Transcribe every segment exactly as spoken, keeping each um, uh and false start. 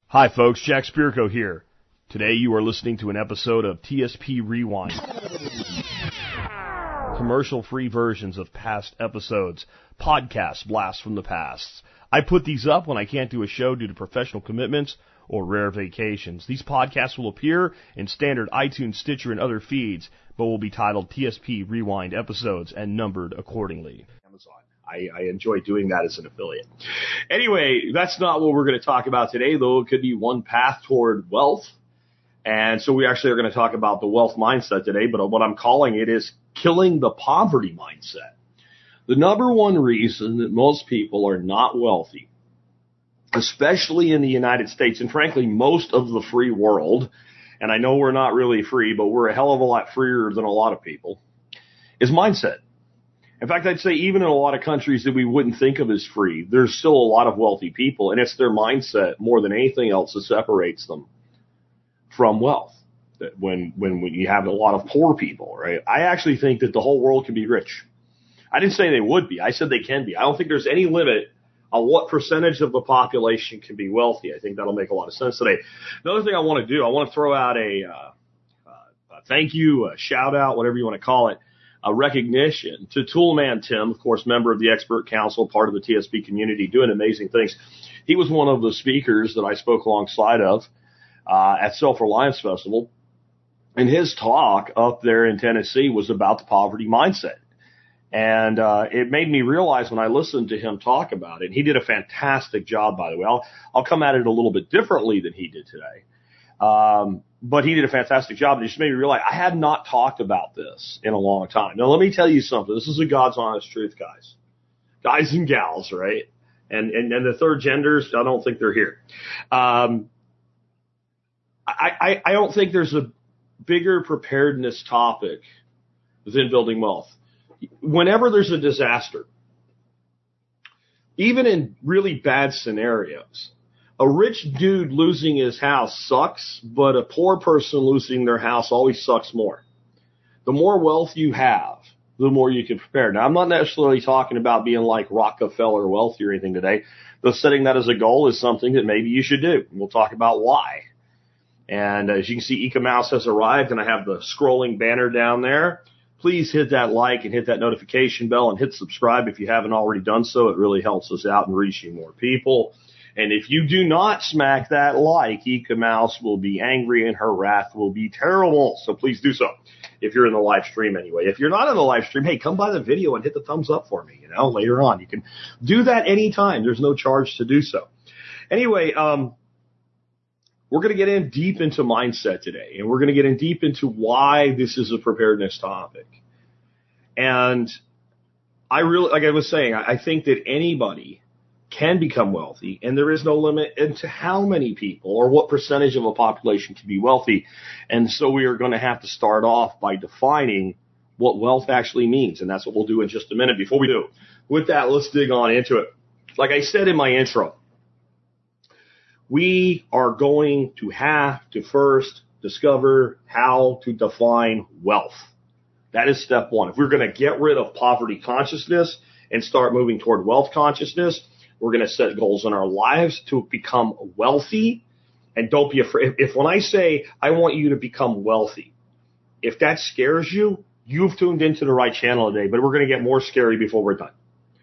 Hi folks, Jack Spirko here. Today you are listening to an episode of T S P Rewind. Commercial-free versions of past episodes, podcast blasts from the past. I put these up when I can't do a show due to professional commitments or rare vacations. These podcasts will appear in standard iTunes, Stitcher, and other feeds, but will be titled T S P Rewind episodes and numbered accordingly. Amazon. I, I enjoy doing that as an affiliate. Anyway, that's not what we're going to talk about today, though it could be one path toward wealth. And so we actually are going to talk about the wealth mindset today, but what I'm calling it is killing the poverty mindset. The number one reason that most people are not wealthy, especially in the United States, and frankly, most of the free world, and I know we're not really free, but we're a hell of a lot freer than a lot of people, is mindset. In fact, I'd say even in a lot of countries that we wouldn't think of as free, there's still a lot of wealthy people, and it's their mindset more than anything else that separates them from wealth. That when, when, when you have a lot of poor people, right? I actually think that the whole world can be rich. I didn't say they would be. I said they can be. I don't think there's any limit on what percentage of the population can be wealthy. I think that'll make a lot of sense today. Another thing I want to do, I want to throw out a, uh, uh, a thank you, a shout out, whatever you want to call it, a recognition to Toolman Tim, of course, member of the Expert Council, part of the T S P community, doing amazing things. He was one of the speakers that I spoke alongside of uh, at Self-Reliance Festival, and his talk up there in Tennessee was about the poverty mindset. And uh, it made me realize when I listened to him talk about it, he did a fantastic job, by the way. I'll, I'll come at it a little bit differently than he did today. Um, but he did a fantastic job. And it just made me realize I had not talked about this in a long time. Now, let me tell you something. This is the God's honest truth, guys. Guys and gals, right? And, and, and the third genders, I don't think they're here. Um, I, I, I don't think there's a bigger preparedness topic than building wealth. Whenever there's a disaster, even in really bad scenarios, a rich dude losing his house sucks, but a poor person losing their house always sucks more. The more wealth you have, the more you can prepare. Now, I'm not necessarily talking about being like Rockefeller wealthy or anything today, though setting that as a goal is something that maybe you should do. We'll talk about why. And as you can see, Eka Mouse has arrived, and I have the scrolling banner down there. Please hit that like and hit that notification bell and hit subscribe if you haven't already done so. It really helps us out in reaching more people. And if you do not smack that like, Eka Mouse will be angry and her wrath will be terrible. So please do so if you're in the live stream anyway. If you're not in the live stream, hey, come by the video and hit the thumbs up for me, you know, later on. You can do that anytime. There's no charge to do so. Anyway, um, we're going to get in deep into mindset today, and we're going to get in deep into why this is a preparedness topic. And I really, like I was saying, I think that anybody can become wealthy, and there is no limit into how many people or what percentage of a population can be wealthy. And so we are going to have to start off by defining what wealth actually means, and that's what we'll do in just a minute. Before we do, with that, let's dig on into it. Like I said in my intro, we are going to have to first discover how to define wealth. That is step one. If we're going to get rid of poverty consciousness and start moving toward wealth consciousness, we're going to set goals in our lives to become wealthy. And don't be afraid. If, if when I say I want you to become wealthy, if that scares you, you've tuned into the right channel today, but we're going to get more scary before we're done.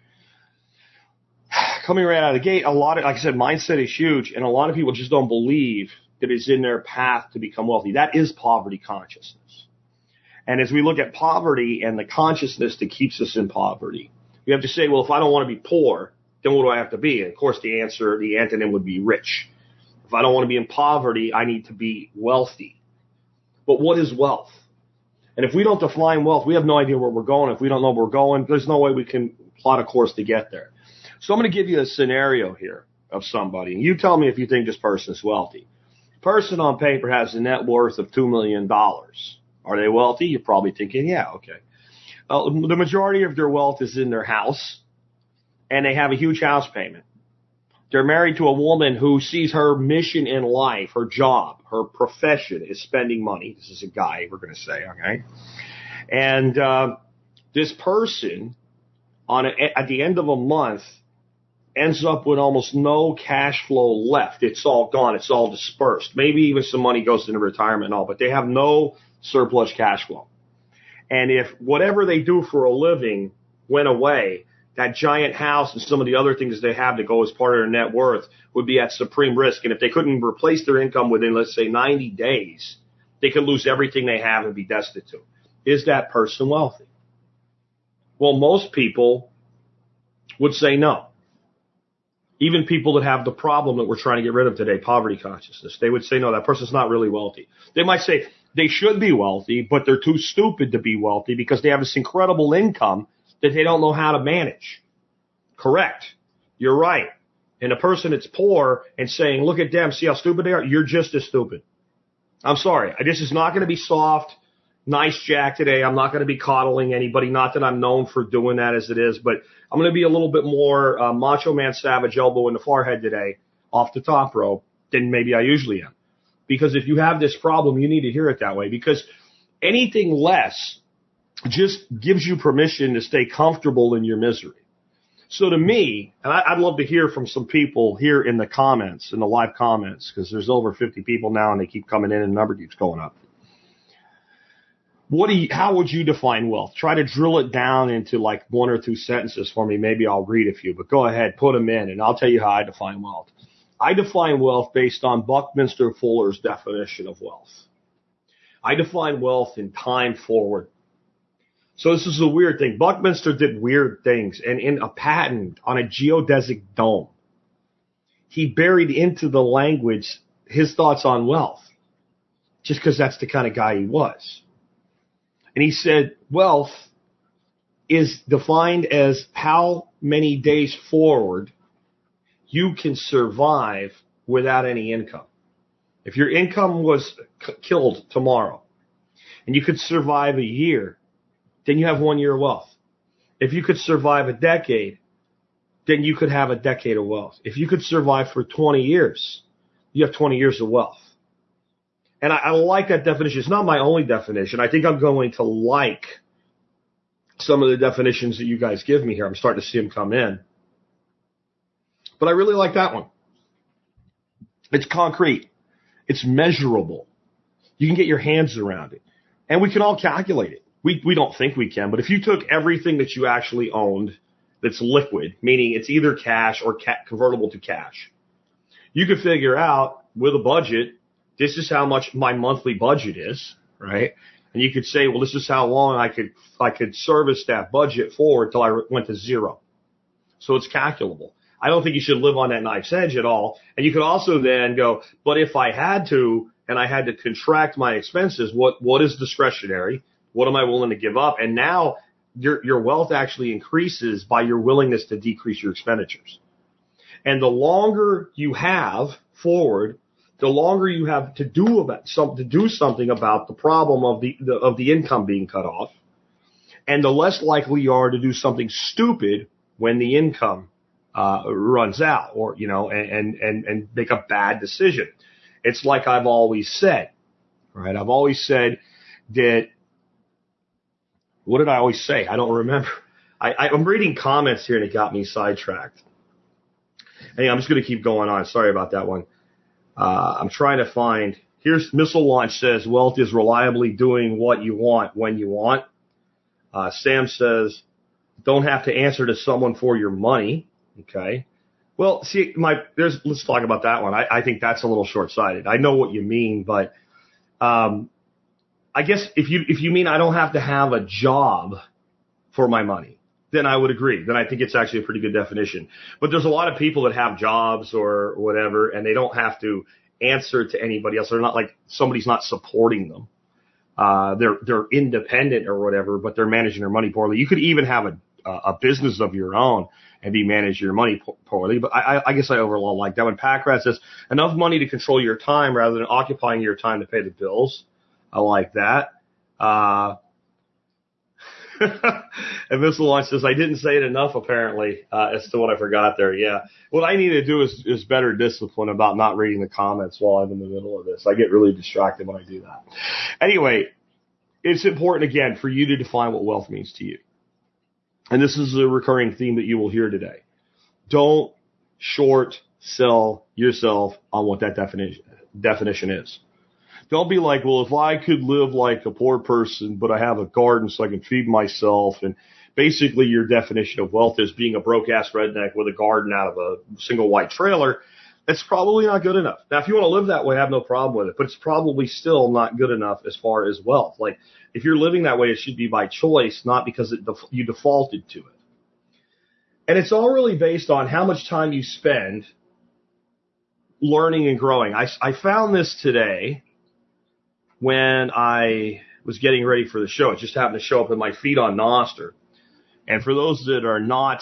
Coming right out of the gate, a lot of, like I said, mindset is huge, and a lot of people just don't believe that it's in their path to become wealthy. That is poverty consciousness. And as we look at poverty and the consciousness that keeps us in poverty, we have to say, well, if I don't want to be poor, then what do I have to be? And of course, the answer, the antonym would be rich. If I don't want to be in poverty, I need to be wealthy. But what is wealth? And if we don't define wealth, we have no idea where we're going. If we don't know where we're going, there's no way we can plot a course to get there. So I'm going to give you a scenario here of somebody, and you tell me if you think this person is wealthy. Person on paper has a net worth of two million dollars. Are they wealthy? You're probably thinking, yeah, okay. Uh, the majority of their wealth is in their house, and they have a huge house payment. They're married to a woman who sees her mission in life, her job, her profession is spending money. This is a guy, we're going to say, okay? And uh, this person, on a, at the end of a month, ends up with almost no cash flow left. It's all gone. It's all dispersed. Maybe even some money goes into retirement and all, but they have no surplus cash flow. And if whatever they do for a living went away, that giant house and some of the other things they have that go as part of their net worth would be at supreme risk. And if they couldn't replace their income within, let's say, ninety days, they could lose everything they have and be destitute. Is that person wealthy? Well, most people would say no. Even people that have the problem that we're trying to get rid of today, poverty consciousness, they would say, no, that person's not really wealthy. They might say they should be wealthy, but they're too stupid to be wealthy because they have this incredible income that they don't know how to manage. Correct. You're right. And a person that's poor and saying, look at them, see how stupid they are, you're just as stupid. I'm sorry. This is not going to be soft, nice Jack today. I'm not going to be coddling anybody. Not that I'm known for doing that as it is, but I'm going to be a little bit more uh, macho man savage elbow in the forehead today off the top rope than maybe I usually am. Because if you have this problem, you need to hear it that way. Because anything less just gives you permission to stay comfortable in your misery. So to me, and I, I'd love to hear from some people here in the comments, in the live comments, because there's over fifty people now and they keep coming in and the number keeps going up. What do you, how would you define wealth? Try to drill it down into like one or two sentences for me. Maybe I'll read a few, but go ahead, put them in and I'll tell you how I define wealth. I define wealth based on Buckminster Fuller's definition of wealth. I define wealth in time forward. So this is a weird thing. Buckminster did weird things, and in a patent on a geodesic dome, he buried into the language his thoughts on wealth, just because that's the kind of guy he was. And he said wealth is defined as how many days forward you can survive without any income. If your income was c- killed tomorrow and you could survive a year, then you have one year of wealth. If you could survive a decade, then you could have a decade of wealth. If you could survive for twenty years, you have twenty years of wealth. And I, I like that definition. It's not my only definition. I think I'm going to like some of the definitions that you guys give me here. I'm starting to see them come in. But I really like that one. It's concrete. It's measurable. You can get your hands around it. And we can all calculate it. We we don't think we can, but if you took everything that you actually owned that's liquid, meaning it's either cash or ca- convertible to cash, you could figure out with a budget, this is how much my monthly budget is, right? And you could say, well, this is how long I could I could service that budget forward till I went to zero. So it's calculable. I don't think you should live on that knife's edge at all. And you could also then go, but if I had to and I had to contract my expenses, what what is discretionary? What am I willing to give up? And now your your wealth actually increases by your willingness to decrease your expenditures. And the longer you have forward, the longer you have to do about some to do something about the problem of the, the of the income being cut off, and the less likely you are to do something stupid when the income uh, runs out, or you know, and and and make a bad decision. It's like I've always said, right? I've always said that. What did I always say? I don't remember. I, I, I'm reading comments here and it got me sidetracked. Hey, I'm just going to keep going on. Sorry about that one. Uh, I'm trying to find. Here's Missile Launch says wealth is reliably doing what you want when you want. Uh, Sam says don't have to answer to someone for your money. Okay. Well, see, my there's. Let's talk about that one. I, I think that's a little short-sighted. I know what you mean, but um, I guess if you if you mean I don't have to have a job for my money, then I would agree. Then I think it's actually a pretty good definition. But there's a lot of people that have jobs or whatever, and they don't have to answer to anybody else. They're not like somebody's not supporting them. Uh, they're they're independent or whatever, but they're managing their money poorly. You could even have a a business of your own and be managing your money poorly. But I, I guess I overall like that one. Packrat says enough money to control your time rather than occupying your time to pay the bills. I like that. Uh, and Missile Launch says, I didn't say it enough, apparently, uh, as to what I forgot there. Yeah. What I need to do is, is better discipline about not reading the comments while I'm in the middle of this. I get really distracted when I do that. Anyway, it's important, again, for you to define what wealth means to you. And this is a recurring theme that you will hear today. Don't short sell yourself on what that definition definition is. Don't be like, well, if I could live like a poor person, but I have a garden so I can feed myself, and basically your definition of wealth is being a broke-ass redneck with a garden out of a single white trailer, that's probably not good enough. Now, if you want to live that way, I have no problem with it, but it's probably still not good enough as far as wealth. Like, if you're living that way, it should be by choice, not because it def- you defaulted to it. And it's all really based on how much time you spend learning and growing. I, I found this today when I was getting ready for the show. It just happened to show up in my feed on Nostr. And for those that are not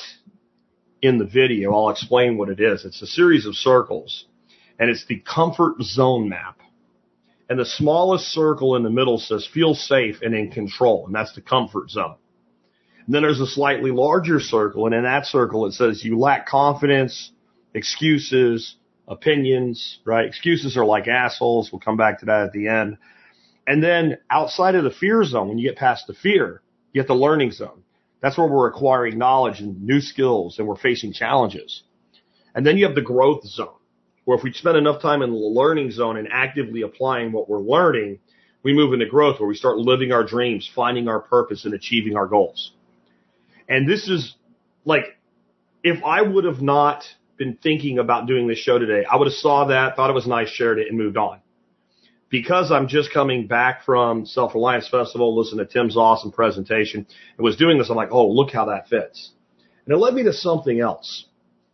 in the video, I'll explain what it is. It's a series of circles, and it's the comfort zone map. And the smallest circle in the middle says feel safe and in control, and that's the comfort zone. And then there's a slightly larger circle, and in that circle it says you lack confidence, excuses, opinions, right? Excuses are like assholes. We'll come back to that at the end. And then outside of the fear zone, when you get past the fear, you get the learning zone. That's where we're acquiring knowledge and new skills, and we're facing challenges. And then you have the growth zone, where if we spend enough time in the learning zone and actively applying what we're learning, we move into growth, where we start living our dreams, finding our purpose, and achieving our goals. And this is like, if I would have not been thinking about doing this show today, I would have saw that, thought it was nice, shared it, and moved on. Because I'm just coming back from Self-Reliance Festival, listened to Tim's awesome presentation, and was doing this, I'm like, oh, look how that fits. And it led me to something else.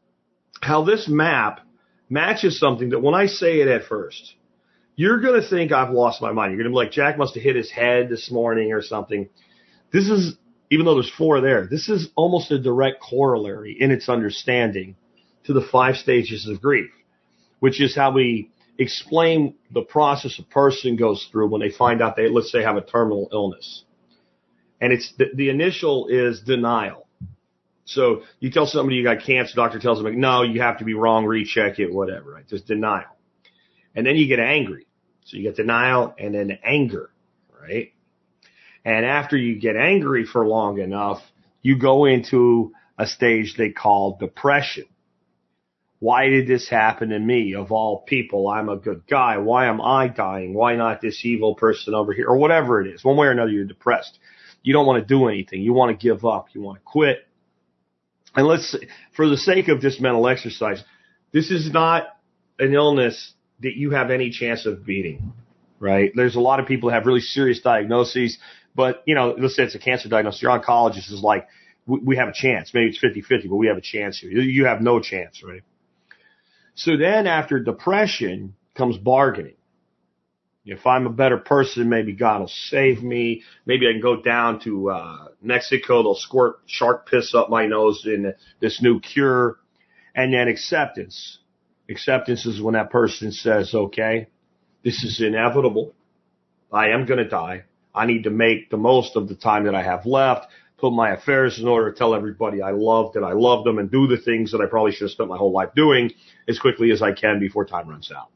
How this map matches something that when I say it at first, you're going to think I've lost my mind. You're going to be like, Jack must have hit his head this morning or something. This is, even though there's four there, this is almost a direct corollary in its understanding to the five stages of grief, which is how we explain the process a person goes through when they find out they, let's say, have a terminal illness. And it's the, the initial is denial. So you tell somebody you got cancer, doctor tells them, like, no, you have to be wrong, recheck it, whatever, right? Just denial. And then you get angry. So you get denial and then anger, right? And after you get angry for long enough, you go into a stage they call depression. Why did this happen to me? Of all people, I'm a good guy. Why am I dying? Why not this evil person over here? Or whatever it is. One way or another, you're depressed. You don't want to do anything. You want to give up. You want to quit. And let's, for the sake of this mental exercise, this is not an illness that you have any chance of beating, right? There's a lot of people that have really serious diagnoses, but, you know, let's say it's a cancer diagnosis. Your oncologist is like, we, we have a chance. Maybe it's fifty-fifty, but we have a chance here. You have no chance, right? So then after depression comes bargaining. If I'm a better person, maybe God will save me. Maybe I can go down to uh, Mexico. They'll squirt shark piss up my nose in this new cure. And then acceptance. Acceptance is when that person says, okay, this is inevitable. I am going to die. I need to make the most of the time that I have left, put my affairs in order, tell everybody I love that I love them, and do the things that I probably should have spent my whole life doing as quickly as I can before time runs out.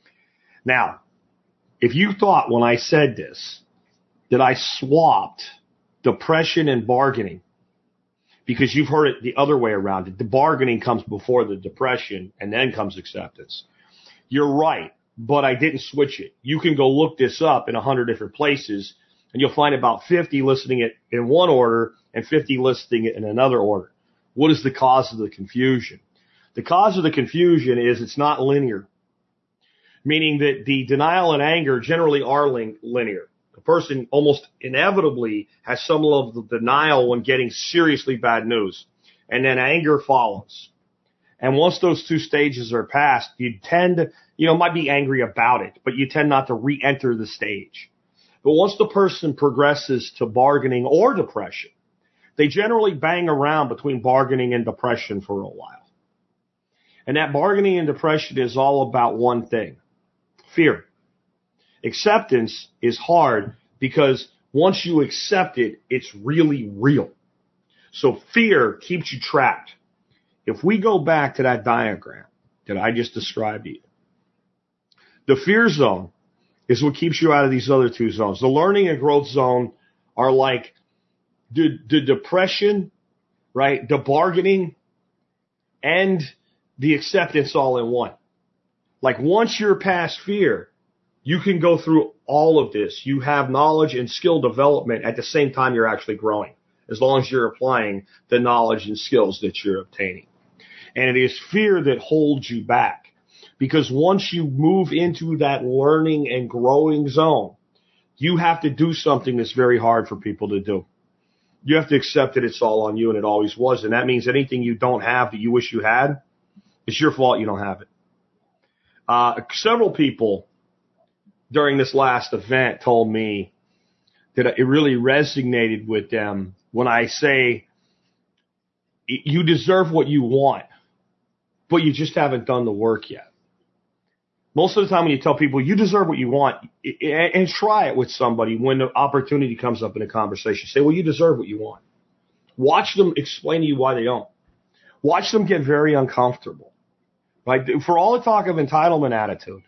Now, if you thought when I said this that I swapped depression and bargaining, because you've heard it the other way around, the bargaining comes before the depression and then comes acceptance. You're right, but I didn't switch it. You can go look this up in a hundred different places, and you'll find about fifty listing it in one order and fifty listing it in another order. What is the cause of the confusion? The cause of the confusion is it's not linear, meaning that the denial and anger generally are lin- linear. The person almost inevitably has some level of denial when getting seriously bad news, and then anger follows. And once those two stages are passed, you tend to, you know, might be angry about it, but you tend not to re-enter the stage. But once the person progresses to bargaining or depression, they generally bang around between bargaining and depression for a while. And that bargaining and depression is all about one thing: fear. Acceptance is hard because once you accept it, it's really real. So fear keeps you trapped. If we go back to that diagram that I just described to you, the fear zone is what keeps you out of these other two zones. The learning and growth zone are like the, the depression, right? The bargaining and the acceptance all in one. Like once you're past fear, you can go through all of this. You have knowledge and skill development at the same time you're actually growing, as long as you're applying the knowledge and skills that you're obtaining. And it is fear that holds you back. Because once you move into that learning and growing zone, you have to do something that's very hard for people to do. You have to accept that it's all on you, and it always was. And that means anything you don't have that you wish you had, it's your fault you don't have it. Uh, several people during this last event told me that it really resonated with them when I say, you deserve what you want, but you just haven't done the work yet. Most of the time when you tell people you deserve what you want, and try it with somebody when the opportunity comes up in a conversation, say, well, you deserve what you want. Watch them explain to you why they don't. Watch them get very uncomfortable. Right? For all the talk of entitlement attitude,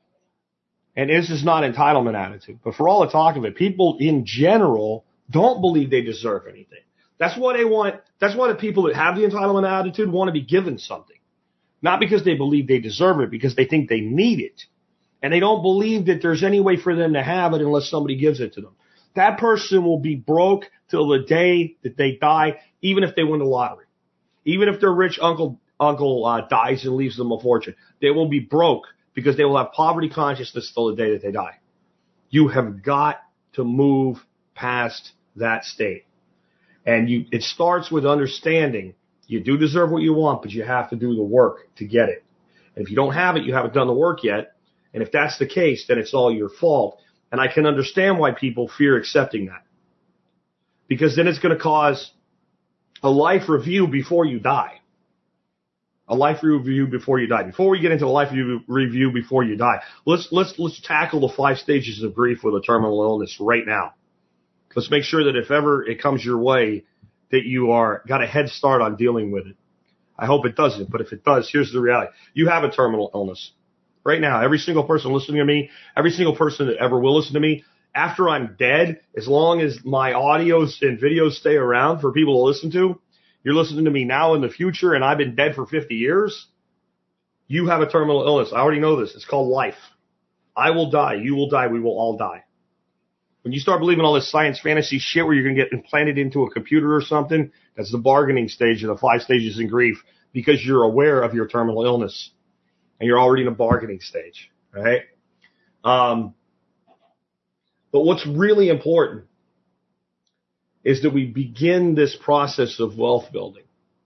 and this is not entitlement attitude, but for all the talk of it, people in general don't believe they deserve anything. That's why they want, that's why the people that have the entitlement attitude want to be given something. Not because they believe they deserve it, because they think they need it. And they don't believe that there's any way for them to have it unless somebody gives it to them. That person will be broke till the day that they die, even if they win the lottery. Even if their rich uncle uncle uh, dies and leaves them a fortune. They will be broke because they will have poverty consciousness till the day that they die. You have got to move past that state. And you, it starts with understanding you do deserve what you want, but you have to do the work to get it. And if you don't have it, you haven't done the work yet. And if that's the case, then it's all your fault. And I can understand why people fear accepting that. Because then it's going to cause a life review before you die. A life review before you die. Before we get into a life review before you die, let's, let's, let's tackle the five stages of grief with a terminal illness right now. Let's make sure that if ever it comes your way, that you are got a head start on dealing with it. I hope it doesn't, but if it does, here's the reality. You have a terminal illness. Right now, every single person listening to me, every single person that ever will listen to me, after I'm dead, as long as my audios and videos stay around for people to listen to, you're listening to me now in the future, and I've been dead for fifty years, you have a terminal illness. I already know this. It's called life. I will die. You will die. We will all die. When you start believing all this science fantasy shit where you're going to get implanted into a computer or something, that's the bargaining stage of the five stages in grief, because you're aware of your terminal illness and you're already in a bargaining stage, right? Um, but what's really important is that we begin this process of wealth building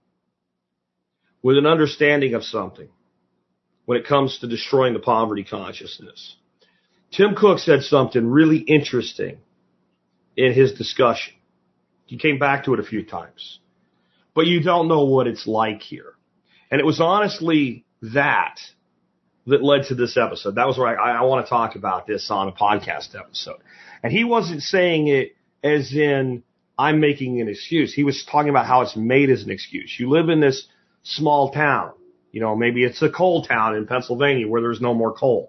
with an understanding of something when it comes to destroying the poverty consciousness. Tim Cook said something really interesting in his discussion. He came back to it a few times. But you don't know what it's like here. And it was honestly that that led to this episode. That was where I, I want to talk about this on a podcast episode. And he wasn't saying it as in I'm making an excuse. He was talking about how it's made as an excuse. You live in this small town. You know, maybe it's a coal town in Pennsylvania where there's no more coal.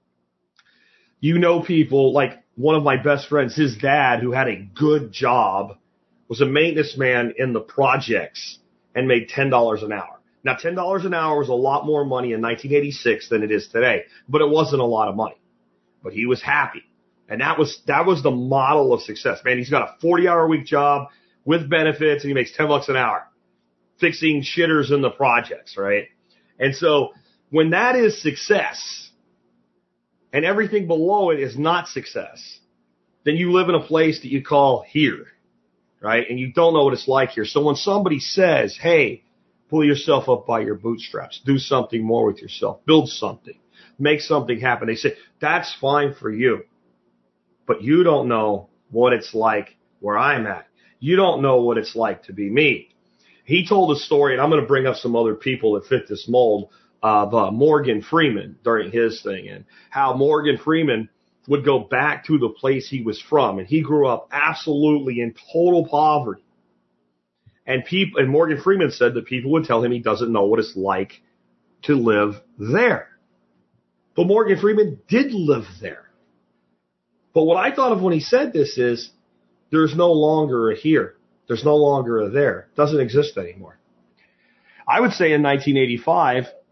You know people, like one of my best friends, his dad, who had a good job, was a maintenance man in the projects and made ten dollars an hour. Now, ten dollars an hour was a lot more money in nineteen eighty-six than it is today, but it wasn't a lot of money. But he was happy. And that was, that was the model of success. Man, he's got a forty hour a week job with benefits and he makes ten bucks an hour fixing shitters in the projects, right? And so when that is success, and everything below it is not success, then you live in a place that you call here, right? And you don't know what it's like here. So when somebody says, hey, pull yourself up by your bootstraps, do something more with yourself, build something, make something happen, they say, that's fine for you. But you don't know what it's like where I'm at. You don't know what it's like to be me. He told a story, and I'm going to bring up some other people that fit this mold, of uh, Morgan Freeman during his thing, and how Morgan Freeman would go back to the place he was from. And he grew up absolutely in total poverty. And people, and Morgan Freeman said that people would tell him he doesn't know what it's like to live there. But Morgan Freeman did live there. But what I thought of when he said this is, there's no longer a here. There's no longer a there. It doesn't exist anymore. I would say in nineteen eighty-five,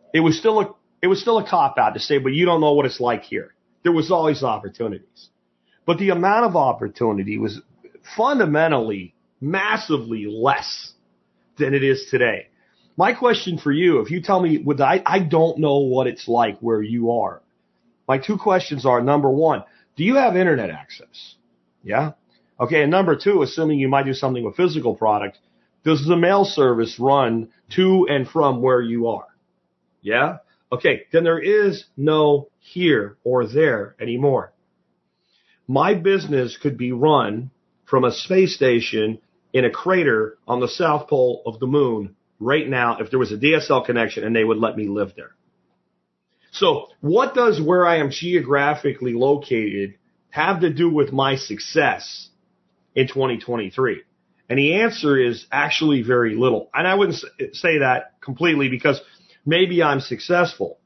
It was still a it was still a cop out to say, but you don't know what it's like here. There was always opportunities. But the amount of opportunity was fundamentally, massively less than it is today. My question for you, if you tell me, with I, I don't know what it's like where you are. My two questions are, number one, do you have internet access? Yeah? Okay, and number two, assuming you might do something with physical product, does the mail service run to and from where you are? Yeah? Okay, then there is no here or there anymore. My business could be run from a space station in a crater on the south pole of the moon right now if there was a D S L connection and they would let me live there. So what does where I am geographically located have to do with my success in twenty twenty-three? And the answer is actually very little. And I wouldn't say that completely because maybe I'm successful.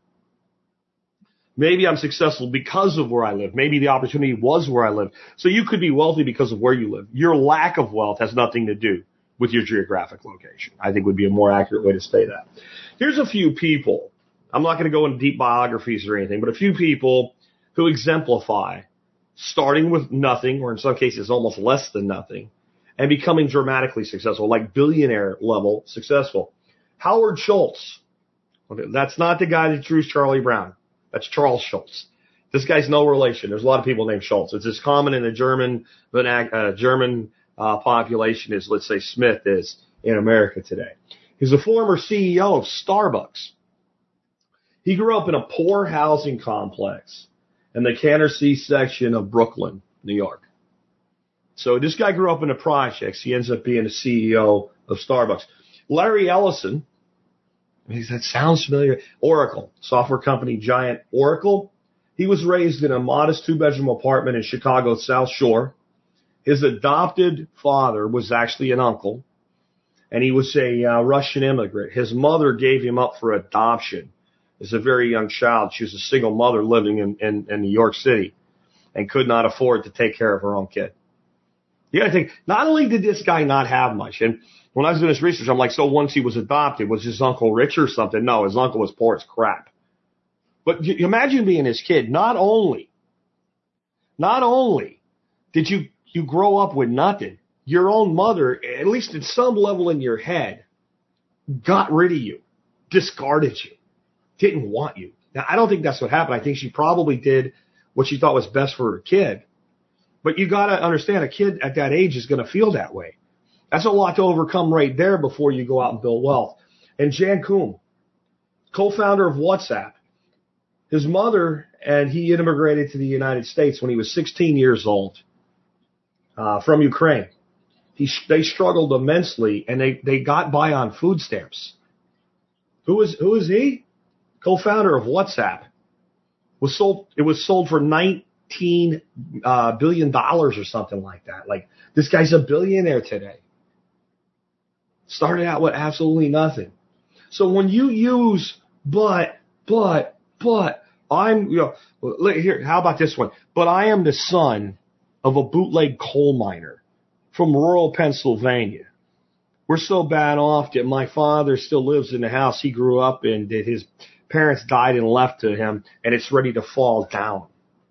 Maybe I'm successful because of where I live. Maybe the opportunity was where I live. So you could be wealthy because of where you live. Your lack of wealth has nothing to do with your geographic location. I think would be a more accurate way to say that. Here's a few people. I'm not going to go into deep biographies or anything, but a few people who exemplify starting with nothing, or in some cases almost less than nothing, and becoming dramatically successful, like billionaire level successful. Howard Schultz. Okay, that's not the guy that drew Charlie Brown. That's Charles Schultz. This guy's no relation. There's a lot of people named Schultz. It's as common in the German uh, German uh, population as, let's say, Smith is in America today. He's a former C E O of Starbucks. He grew up in a poor housing complex in the Canarsie section of Brooklyn, New York. So this guy grew up in the projects. He ends up being a C E O of Starbucks. Larry Ellison, that sounds familiar. Oracle, software company giant Oracle. He was raised in a modest two-bedroom apartment in Chicago's South Shore. His adopted father was actually an uncle, and he was a uh, Russian immigrant. His mother gave him up for adoption as a very young child. She was a single mother living in, in, in New York City and could not afford to take care of her own kid. You got to think, not only did this guy not have much, and when I was doing this research, I'm like, so once he was adopted, was his uncle rich or something? No, his uncle was poor as crap. But you imagine being his kid. Not only, not only did you, you grow up with nothing, your own mother, at least at some level in your head, got rid of you, discarded you, didn't want you. Now, I don't think that's what happened. I think she probably did what she thought was best for her kid. But you got to understand, a kid at that age is going to feel that way. That's a lot to overcome right there before you go out and build wealth. And Jan Koum, co-founder of WhatsApp, his mother and he immigrated to the United States when he was sixteen years old uh, from Ukraine. He, they struggled immensely, and they, they got by on food stamps. Who is who is he? Co-founder of WhatsApp. Was sold. It was sold for nineteen uh, billion dollars or something like that. Like, this guy's a billionaire today. Started out with absolutely nothing. So when you use but, but, but, I'm, you know, here, how about this one? But I am the son of a bootleg coal miner from rural Pennsylvania. We're so bad off that my father still lives in the house he grew up in, that his parents died and left to him, and it's ready to fall down.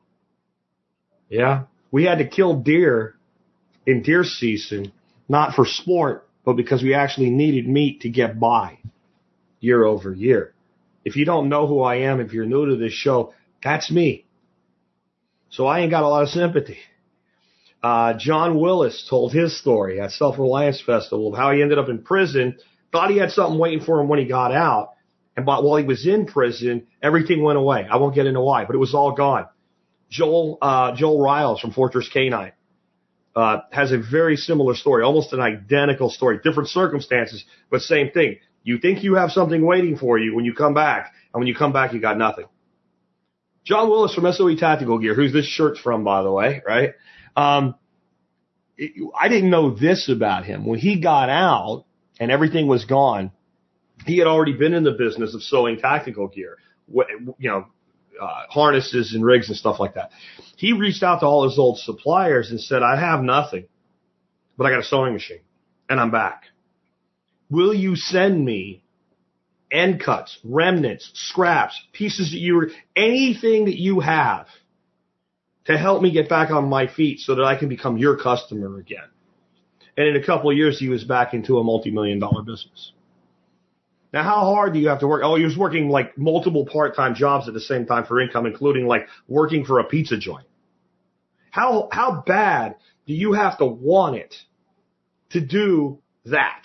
Yeah? We had to kill deer in deer season, not for sport, but because we actually needed meat to get by year over year. If you don't know who I am, if you're new to this show, that's me. So I ain't got a lot of sympathy. Uh, John Willis told his story at Self-Reliance Festival of how he ended up in prison, thought he had something waiting for him when he got out, and but while he was in prison, everything went away. I won't get into why, but it was all gone. Joel, uh, Joel Riles from Fortress Canine, uh, has a very similar story, almost an identical story, different circumstances, but same thing. You think you have something waiting for you when you come back, and when you come back, you got nothing. John Willis from S O E Tactical Gear, who's this shirt's from, by the way, right? Um, it, I didn't know this about him. When he got out and everything was gone, he had already been in the business of sewing tactical gear, you know, uh, harnesses and rigs and stuff like that. He reached out to all his old suppliers and said, I have nothing, but I got a sewing machine and I'm back. Will you send me end cuts, remnants, scraps, pieces that you were, anything that you have to help me get back on my feet so that I can become your customer again. And in a couple of years, he was back into a multi-million dollar business. Now, how hard do you have to work? Oh, he was working like multiple part-time jobs at the same time for income, including like working for a pizza joint. How, how bad do you have to want it to do that?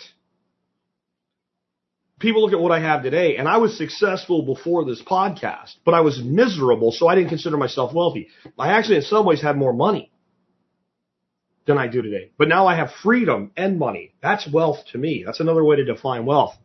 People look at what I have today, and I was successful before this podcast, but I was miserable, so I didn't consider myself wealthy. I actually, in some ways, had more money than I do today. But now I have freedom and money. That's wealth to me. That's another way to define wealth.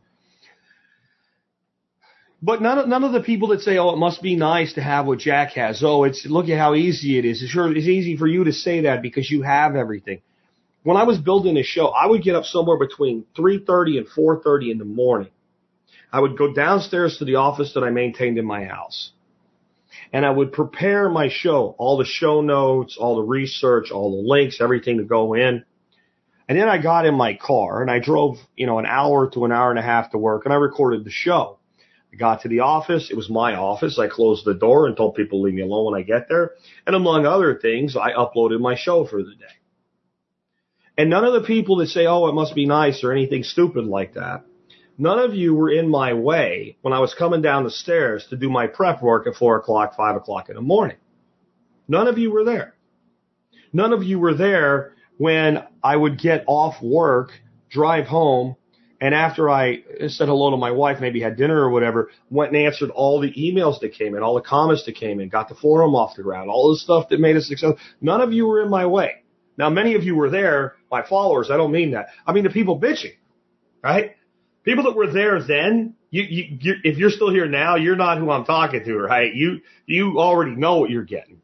But none of, none of the people that say, oh, it must be nice to have what Jack has. Oh, it's, look at how easy it is. It's sure it's easy for you to say that because you have everything. When I was building this show, I would get up somewhere between three thirty and four thirty in the morning. I would go downstairs to the office that I maintained in my house. And I would prepare my show, all the show notes, all the research, all the links, everything to go in. And then I got in my car and I drove, you know, an hour to an hour and a half to work and I recorded the show. I got to the office. It was my office. I closed the door and told people to leave me alone when I get there. And among other things, I uploaded my show for the day. And none of the people that say, oh, it must be nice or anything stupid like that, none of you were in my way when I was coming down the stairs to do my prep work at four o'clock, five o'clock in the morning. None of you were there. None of you were there when I would get off work, drive home, and after I said hello to my wife, maybe had dinner or whatever, went and answered all the emails that came in, all the comments that came in, got the forum off the ground, all the stuff that made us successful. None of you were in my way. Now, many of you were there, my followers. I don't mean that. I mean the people bitching, right? People that were there then, you, you, you, if you're still here now, you're not who I'm talking to, right? You, you already know what you're getting.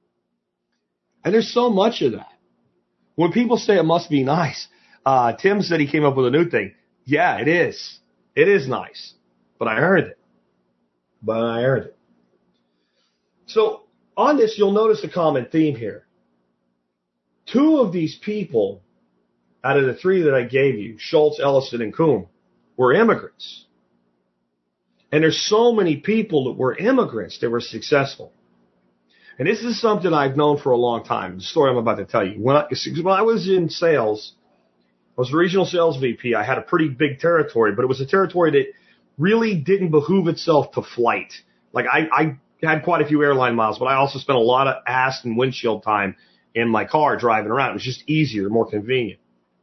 And there's so much of that. When people say it must be nice, uh, Tim said he came up with a new thing. Yeah, it is. It is nice. But I earned it. But I earned it. So on this, you'll notice a common theme here. Two of these people out of the three that I gave you, Schultz, Ellison, and Kuhn, were immigrants. And there's so many people that were immigrants that were successful. And this is something I've known for a long time. The story I'm about to tell you. When I, when I was in sales, I was a regional sales V P. I had a pretty big territory, but it was a territory that really didn't behoove itself to flight. Like I, I had quite a few airline miles, but I also spent a lot of ass and windshield time in my car driving around. It was just easier, more convenient.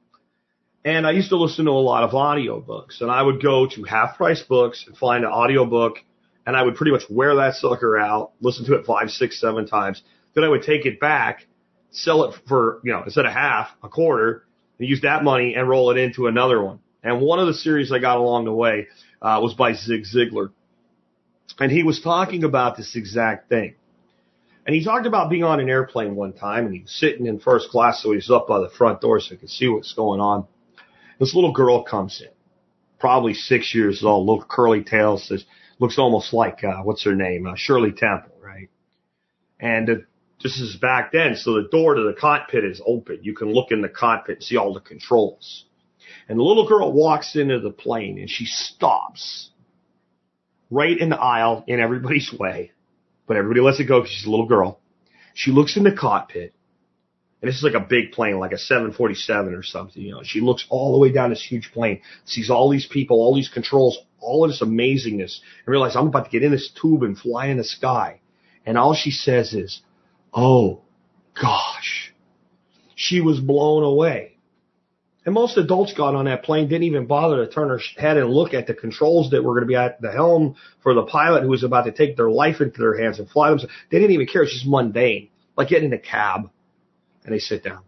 And I used to listen to a lot of audio books, and I would go to Half Price Books and find an audio book, and I would pretty much wear that sucker out, listen to it five, six, seven times. Then I would take it back, sell it for, you know, instead of half, a quarter, and use that money and roll it into another one. And one of the series I got along the way uh, was by Zig Ziglar. And he was talking about this exact thing. And he talked about being on an airplane one time, and he was sitting in first class, so he was up by the front door so he could see what's going on. This little girl comes in, probably six years old, little curly tail, says, looks almost like, uh, what's her name, uh, Shirley Temple, right? And uh, this is back then, so the door to the cockpit is open. You can look in the cockpit and see all the controls. And the little girl walks into the plane, and she stops right in the aisle in everybody's way. But everybody lets it go because she's a little girl. She looks in the cockpit. And this is like a big plane, like a seven forty-seven or something. You know, she looks all the way down this huge plane, sees all these people, all these controls, all of this amazingness, and realizes I'm about to get in this tube and fly in the sky. And all she says is, "Oh, gosh." She was blown away. And most adults got on that plane, didn't even bother to turn her head and look at the controls that were going to be at the helm for the pilot who was about to take their life into their hands and fly themselves. They didn't even care. It's just mundane, like getting in a cab. And they sit down.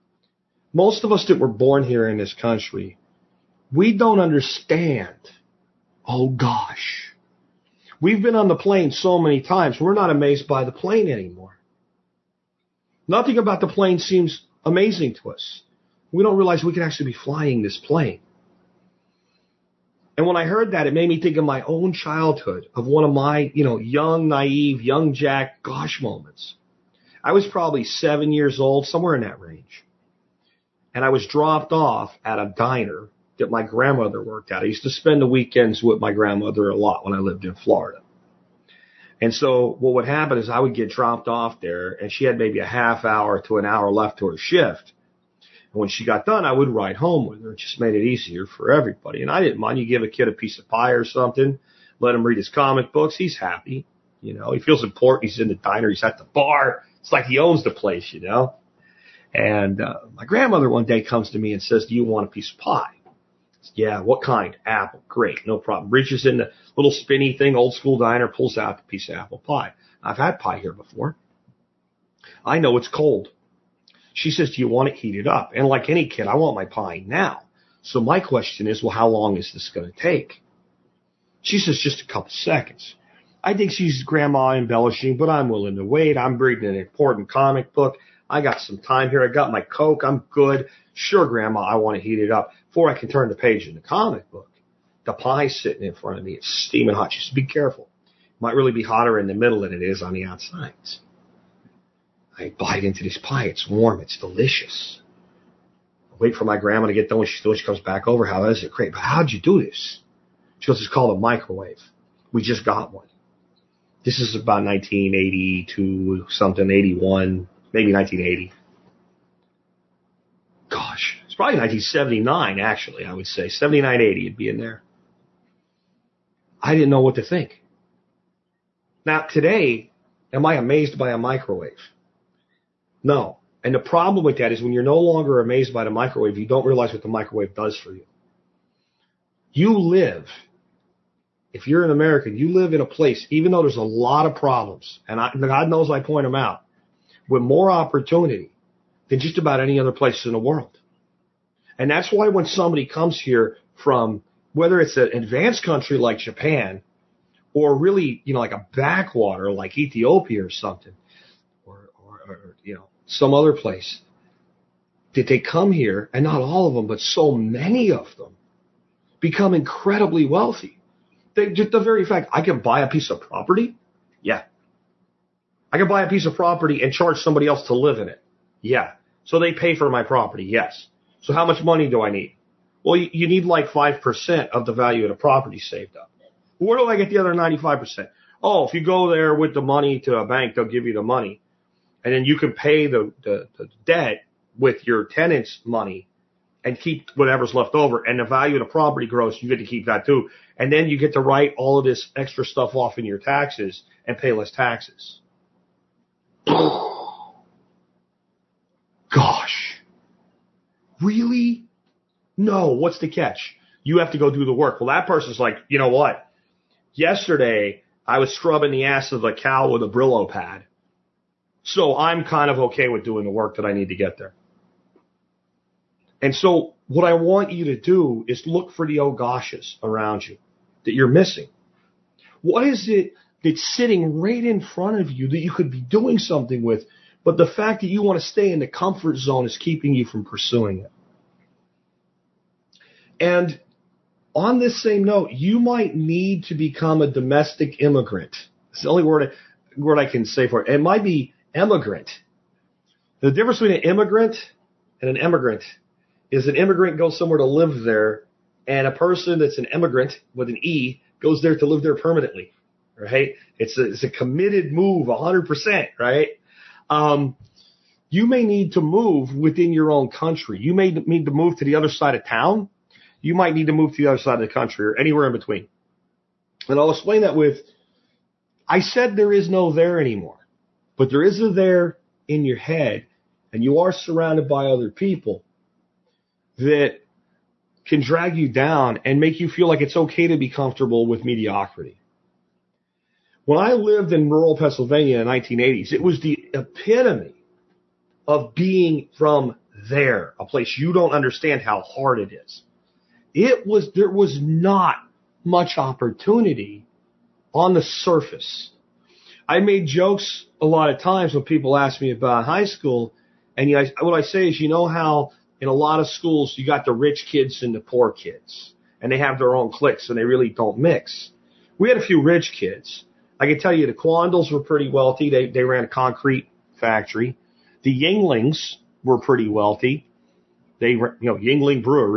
Most of us that were born here in this country, we don't understand. Oh, gosh. We've been on the plane so many times, we're not amazed by the plane anymore. Nothing about the plane seems amazing to us. We don't realize we can actually be flying this plane. And when I heard that, it made me think of my own childhood, of one of my, you know, young, naive, young Jack gosh moments. I was probably seven years old, somewhere in that range. And I was dropped off at a diner that my grandmother worked at. I used to spend the weekends with my grandmother a lot when I lived in Florida. And so what would happen is I would get dropped off there, and she had maybe a half hour to an hour left to her shift. And when she got done, I would ride home with her. It just made it easier for everybody. And I didn't mind. You give a kid a piece of pie or something, let him read his comic books. He's happy. You know, he feels important. He's in the diner. He's at the bar. It's like he owns the place, you know. And uh, my grandmother one day comes to me and says, do you want a piece of pie? Said, yeah, what kind? Apple. Great, no problem. Reaches in the little spinny thing, old school diner, pulls out the piece of apple pie. I've had pie here before. I know it's cold. She says, do you want it heated up? And like any kid, I want my pie now. So my question is, well, how long is this going to take? She says, just a couple seconds. I think she's grandma embellishing, but I'm willing to wait. I'm reading an important comic book. I got some time here. I got my Coke. I'm good. Sure, Grandma, I want to heat it up before I can turn the page in the comic book. The pie's sitting in front of me. It's steaming hot. She said, be careful. It might really be hotter in the middle than it is on the outside. I bite into this pie. It's warm. It's delicious. I wait for my grandma to get done. When she's done, she comes back over. How is it? Great. But how'd you do this? She goes, it's called a microwave. We just got one. This is about nineteen eighty-two, something, eighty-one, maybe nineteen eighty. Gosh, it's probably nineteen seventy-nine, actually, I would say. seventy-nine, eighty, it'd be in there. I didn't know what to think. Now, today, am I amazed by a microwave? No. And the problem with that is when you're no longer amazed by the microwave, you don't realize what the microwave does for you. You live, if you're an American, you live in a place, even though there's a lot of problems, and I, God knows I point them out, with more opportunity than just about any other place in the world. And that's why when somebody comes here from, whether it's an advanced country like Japan, or really, you know, like a backwater like Ethiopia or something, or, or, or you know, some other place, that they come here, and not all of them, but so many of them, become incredibly wealthy. They, just the very fact, I can buy a piece of property? Yeah. I can buy a piece of property and charge somebody else to live in it? Yeah. So they pay for my property? Yes. So how much money do I need? Well, you, you need like five percent of the value of the property saved up. Where do I get the other ninety-five percent? Oh, if you go there with the money to a bank, they'll give you the money. And then you can pay the, the, the debt with your tenant's money and keep whatever's left over. And the value of the property grows, you get to keep that too. And then you get to write all of this extra stuff off in your taxes and pay less taxes. Gosh. Really? No. What's the catch? You have to go do the work. Well, that person's like, you know what? Yesterday, I was scrubbing the ass of a cow with a Brillo pad. So I'm kind of okay with doing the work that I need to get there. And so what I want you to do is look for the oh goshes around you that you're missing. What is it that's sitting right in front of you that you could be doing something with, but the fact that you want to stay in the comfort zone is keeping you from pursuing it? And on this same note, you might need to become a domestic immigrant. It's the only word I, word I can say for it. It might be emigrant. The difference between an immigrant and an emigrant is an immigrant goes somewhere to live there, and a person that's an emigrant with an E goes there to live there permanently, right? It's a, it's a committed move, one hundred percent, right? Um, you may need to move within your own country. You may need to move to the other side of town. You might need to move to the other side of the country or anywhere in between. And I'll explain that with, I said there is no there anymore, but there is a there in your head, and you are surrounded by other people that can drag you down and make you feel like it's okay to be comfortable with mediocrity. When I lived in rural Pennsylvania in the nineteen eighties, it was the epitome of being from there, a place you don't understand how hard it is. It was, there was not much opportunity on the surface. I made jokes a lot of times when people ask me about high school, and you know, what I say is, you know how in a lot of schools, you got the rich kids and the poor kids, and they have their own cliques, and they really don't mix. We had a few rich kids. I can tell you the Quandles were pretty wealthy. They they ran a concrete factory. The Yinglings were pretty wealthy. They, you know, Yingling Brewery.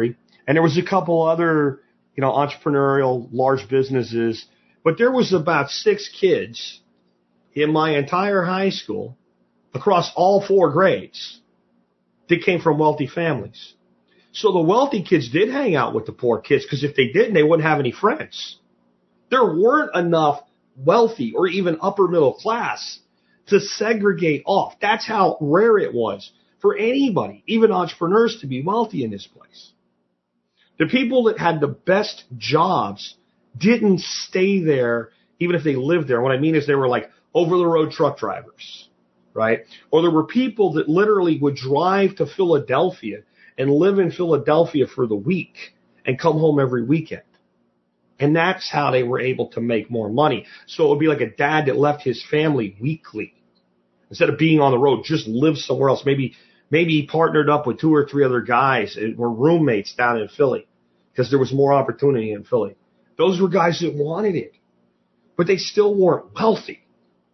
And there was a couple other, you know, entrepreneurial large businesses, but there was about six kids in my entire high school across all four grades that came from wealthy families. So the wealthy kids did hang out with the poor kids, because if they didn't, they wouldn't have any friends. There weren't enough wealthy or even upper middle class to segregate off. That's how rare it was for anybody, even entrepreneurs, to be wealthy in this place. The people that had the best jobs didn't stay there even if they lived there. What I mean is they were like over-the-road truck drivers, right? Or there were people that literally would drive to Philadelphia and live in Philadelphia for the week and come home every weekend. And that's how they were able to make more money. So it would be like a dad that left his family weekly. Instead of being on the road, just live somewhere else. Maybe maybe he partnered up with two or three other guys and were roommates down in Philly because there was more opportunity in Philly. Those were guys that wanted it, but they still weren't wealthy.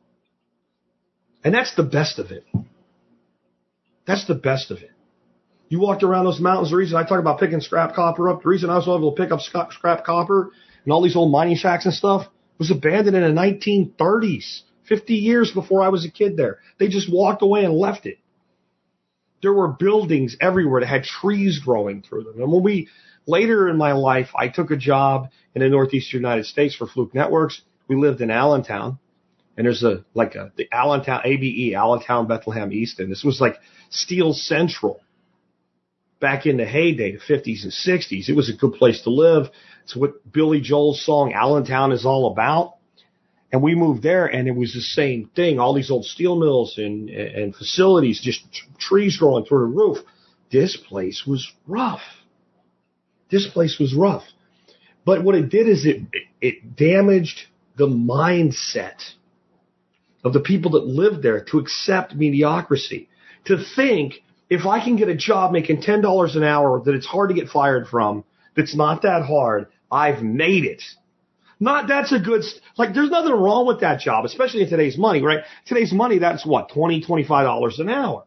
And that's the best of it. That's the best of it. You walked around those mountains. The reason I talk about picking scrap copper up, the reason I was able to pick up scrap copper and all these old mining shacks and stuff was abandoned in the nineteen thirties, fifty years before I was a kid there. They just walked away and left it. There were buildings everywhere that had trees growing through them. And when we, later in my life, I took a job in the Northeastern United States for Fluke Networks. We lived in Allentown. And there's a, like a, the Allentown, A B E, Allentown, Bethlehem, Easton. This was like Steel Central. Back in the heyday, the fifties and sixties, it was a good place to live. It's what Billy Joel's song Allentown is all about. And we moved there, and it was the same thing. All these old steel mills and, and facilities, just t- trees growing through the roof. This place was rough. This place was rough. But what it did is it, it damaged the mindset of the people that lived there to accept mediocrity, to think, if I can get a job making ten dollars an hour that it's hard to get fired from, that's not that hard, I've made it. Not, that's a good, like, there's nothing wrong with that job, especially in today's money, right? Today's money, that's what, twenty, twenty-five dollars an hour.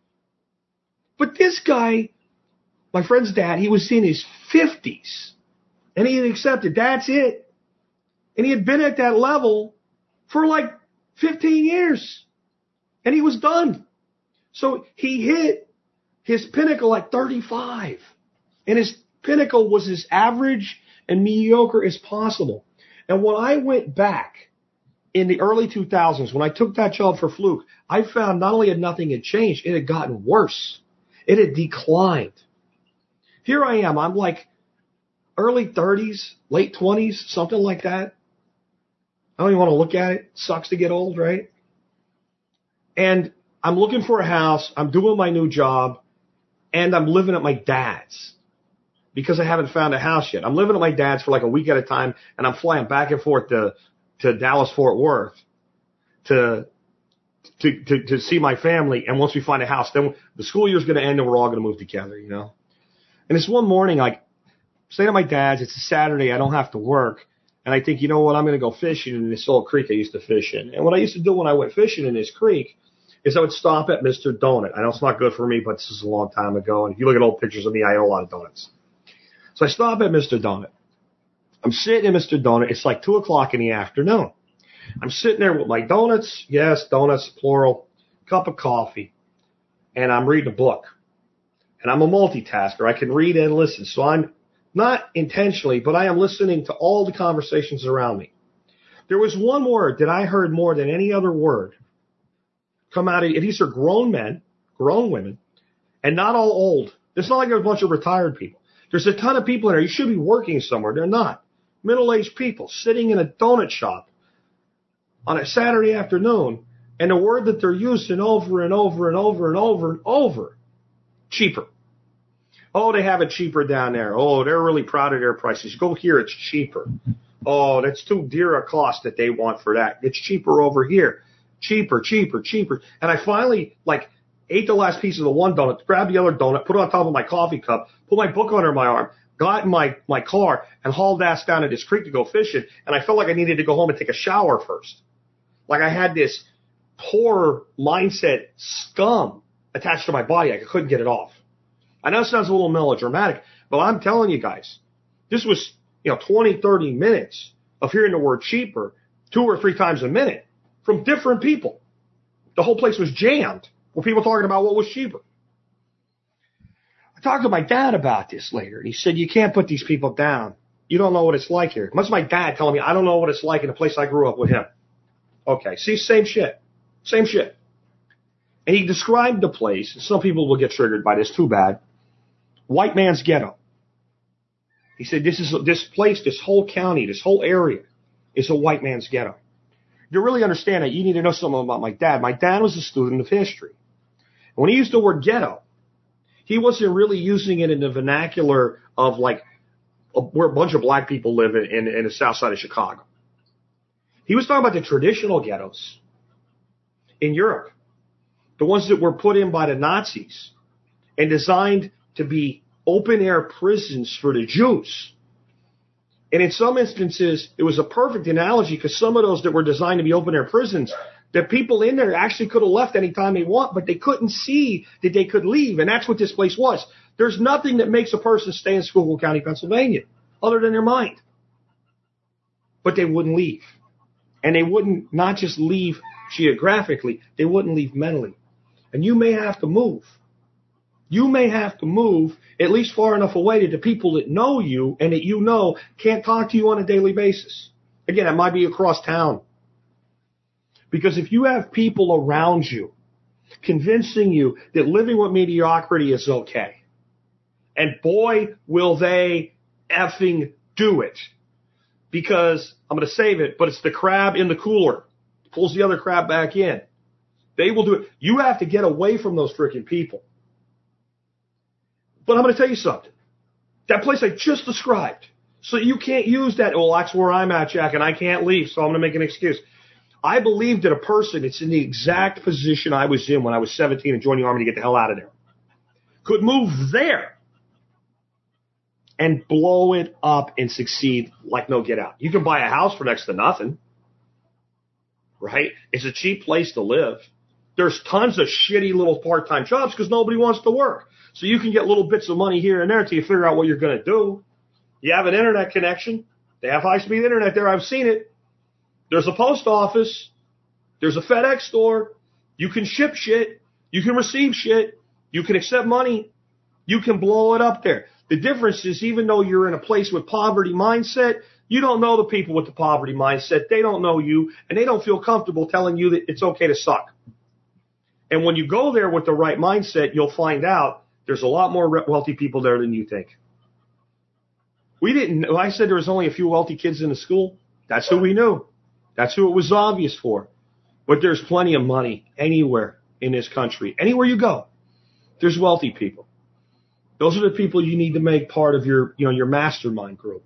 But this guy, my friend's dad, he was in his fifties, and he had accepted, that's it. And he had been at that level for like fifteen years, and he was done. So he hit his pinnacle at thirty-five, and his pinnacle was as average and mediocre as possible. And when I went back in the early two thousands, when I took that job for Fluke, I found not only had nothing had changed, it had gotten worse. It had declined. Here I am. I'm like early thirties, late twenties, something like that. I don't even want to look at it. It sucks to get old, right? And I'm looking for a house. I'm doing my new job. And I'm living at my dad's because I haven't found a house yet. I'm living at my dad's for like a week at a time, and I'm flying back and forth to, to Dallas, Fort Worth to, to, to, to see my family. And once we find a house, then the school year's going to end and we're all going to move together, you know? And it's one morning, like, staying at my dad's. It's a Saturday. I don't have to work. And I think, you know what? I'm going to go fishing in this old creek I used to fish in. And what I used to do when I went fishing in this creek is I would stop at Mister Donut. I know it's not good for me, but this is a long time ago. And if you look at old pictures of me, I ate a lot of donuts. So I stop at Mister Donut. I'm sitting at Mister Donut. It's like two o'clock in the afternoon. I'm sitting there with my donuts. Yes, donuts, plural. Cup of coffee. And I'm reading a book. And I'm a multitasker. I can read and listen. So I'm not intentionally, but I am listening to all the conversations around me. There was one word that I heard more than any other word come out of, these are grown men, grown women, and not all old. It's not like there's a bunch of retired people. There's a ton of people in there. You should be working somewhere. They're not. Middle-aged people sitting in a donut shop on a Saturday afternoon, and the word that they're using over and over and over and over and over, cheaper. Oh, they have it cheaper down there. Oh, they're really proud of their prices. Go here, it's cheaper. Oh, that's too dear a cost that they want for that. It's cheaper over here. Cheaper, cheaper, cheaper. And I finally, like, ate the last piece of the one donut, grabbed the other donut, put it on top of my coffee cup, put my book under my arm, got in my, my car, and hauled ass down to this creek to go fishing. And I felt like I needed to go home and take a shower first. Like I had this poor mindset scum attached to my body. I couldn't get it off. I know it sounds a little melodramatic, But I'm telling you guys, this was, you know, twenty, thirty minutes of hearing the word cheaper two or three times a minute from different people. The whole place was jammed with people talking about what was cheaper. I talked to my dad about this later, and he said, you can't put these people down. You don't know what it's like here. Much my dad telling me, I don't know what it's like in the place I grew up with him. Okay, see, same shit. Same shit. And he described the place, and some people will get triggered by this, too bad, white man's ghetto. He said, this is this place, this whole county, this whole area is a white man's ghetto. To really understand that, you need to know something about my dad. My dad was a student of history. And when he used the word ghetto, he wasn't really using it in the vernacular of like a, where a bunch of black people live in, in, in the south side of Chicago. He was talking about the traditional ghettos in Europe, the ones that were put in by the Nazis and designed to be open-air prisons for the Jews. And in some instances, it was a perfect analogy because some of those that were designed to be open-air prisons, the people in there actually could have left anytime they want, but they couldn't see that they could leave. And that's what this place was. There's nothing that makes a person stay in Schuylkill County, Pennsylvania, other than their mind. But they wouldn't leave. And they wouldn't not just leave geographically, they wouldn't leave mentally. And you may have to move. You may have to move at least far enough away that the people that know you and that you know can't talk to you on a daily basis. Again, it might be across town. Because if you have people around you convincing you that living with mediocrity is okay, and boy, will they effing do it. Because, I'm going to save it, but it's the crab in the cooler. Pulls the other crab back in. They will do it. You have to get away from those freaking people. But I'm going to tell you something. That place I just described. So you can't use that, well, that's where I'm at, Jack, and I can't leave, so I'm going to make an excuse. I believe that a person that's in the exact position I was in when I was seventeen and joined the Army to get the hell out of there could move there and blow it up and succeed like no get out. You can buy a house for next to nothing, right? It's a cheap place to live. There's tons of shitty little part-time jobs because nobody wants to work. So you can get little bits of money here and there until you figure out what you're going to do. You have an internet connection. They have high-speed internet there. I've seen it. There's a post office. There's a FedEx store. You can ship shit. You can receive shit. You can accept money. You can blow it up there. The difference is even though you're in a place with poverty mindset, you don't know the people with the poverty mindset. They don't know you, and they don't feel comfortable telling you that it's okay to suck. And when you go there with the right mindset, you'll find out there's a lot more wealthy people there than you think. We didn't know. I said there was only a few wealthy kids in the school. That's who we knew. That's who it was obvious for. But there's plenty of money anywhere in this country. Anywhere you go, there's wealthy people. Those are the people you need to make part of your, you know, your mastermind group.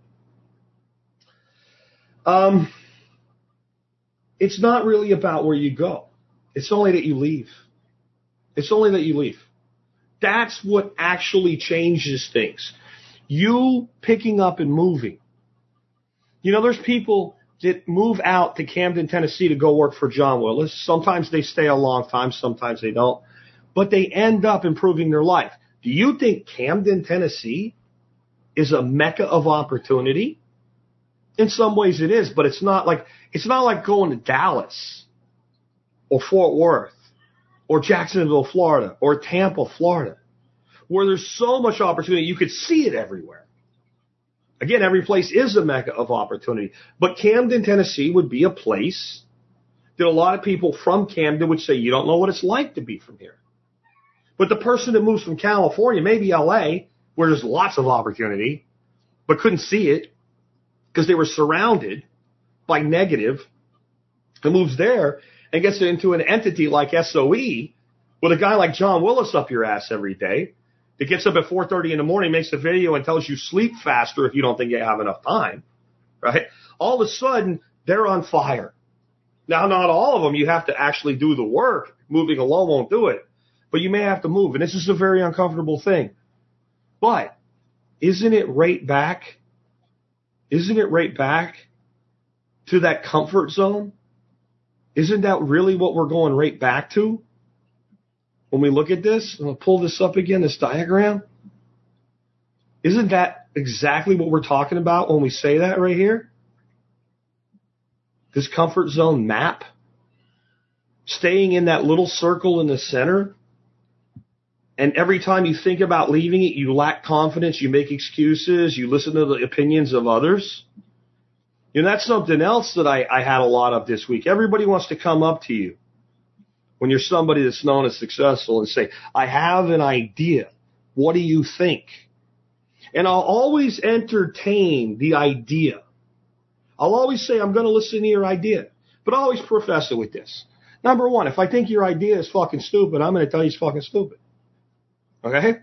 Um, it's not really about where you go. It's only that you leave. It's only that you leave. That's what actually changes things. You picking up and moving. You know, there's people that move out to Camden, Tennessee to go work for John Willis. Sometimes they stay a long time, sometimes they don't. But they end up improving their life. Do you think Camden, Tennessee is a mecca of opportunity? In some ways it is, but it's not like it's not like going to Dallas or Fort Worth or Jacksonville, Florida or Tampa, Florida, where there's so much opportunity you could see it everywhere. Again, every place is a mecca of opportunity, but Camden, Tennessee would be a place that a lot of people from Camden would say, you don't know what it's like to be from here. But the person that moves from California, maybe L A, where there's lots of opportunity, but couldn't see it because they were surrounded by negative, and moves there and gets into an entity like S O E with a guy like John Willis up your ass every day that gets up at four thirty in the morning, makes a video and tells you sleep faster if you don't think you have enough time, right? All of a sudden, they're on fire. Now, not all of them. You have to actually do the work. Moving alone won't do it. But you may have to move, and this is a very uncomfortable thing. But isn't it right back? Isn't it right back to that comfort zone? Isn't that really what we're going right back to? When we look at this, I'm going to pull this up again, this diagram. Isn't that exactly what we're talking about when we say that right here? This comfort zone map, staying in that little circle in the center, and every time you think about leaving it, you lack confidence, you make excuses, you listen to the opinions of others. You know, that's something else that I, I had a lot of this week. Everybody wants to come up to you when you're somebody that's known as successful and say, I have an idea. What do you think? And I'll always entertain the idea. I'll always say, I'm going to listen to your idea. But I always preface it with this. Number one, if I think your idea is fucking stupid, I'm going to tell you it's fucking stupid. Okay?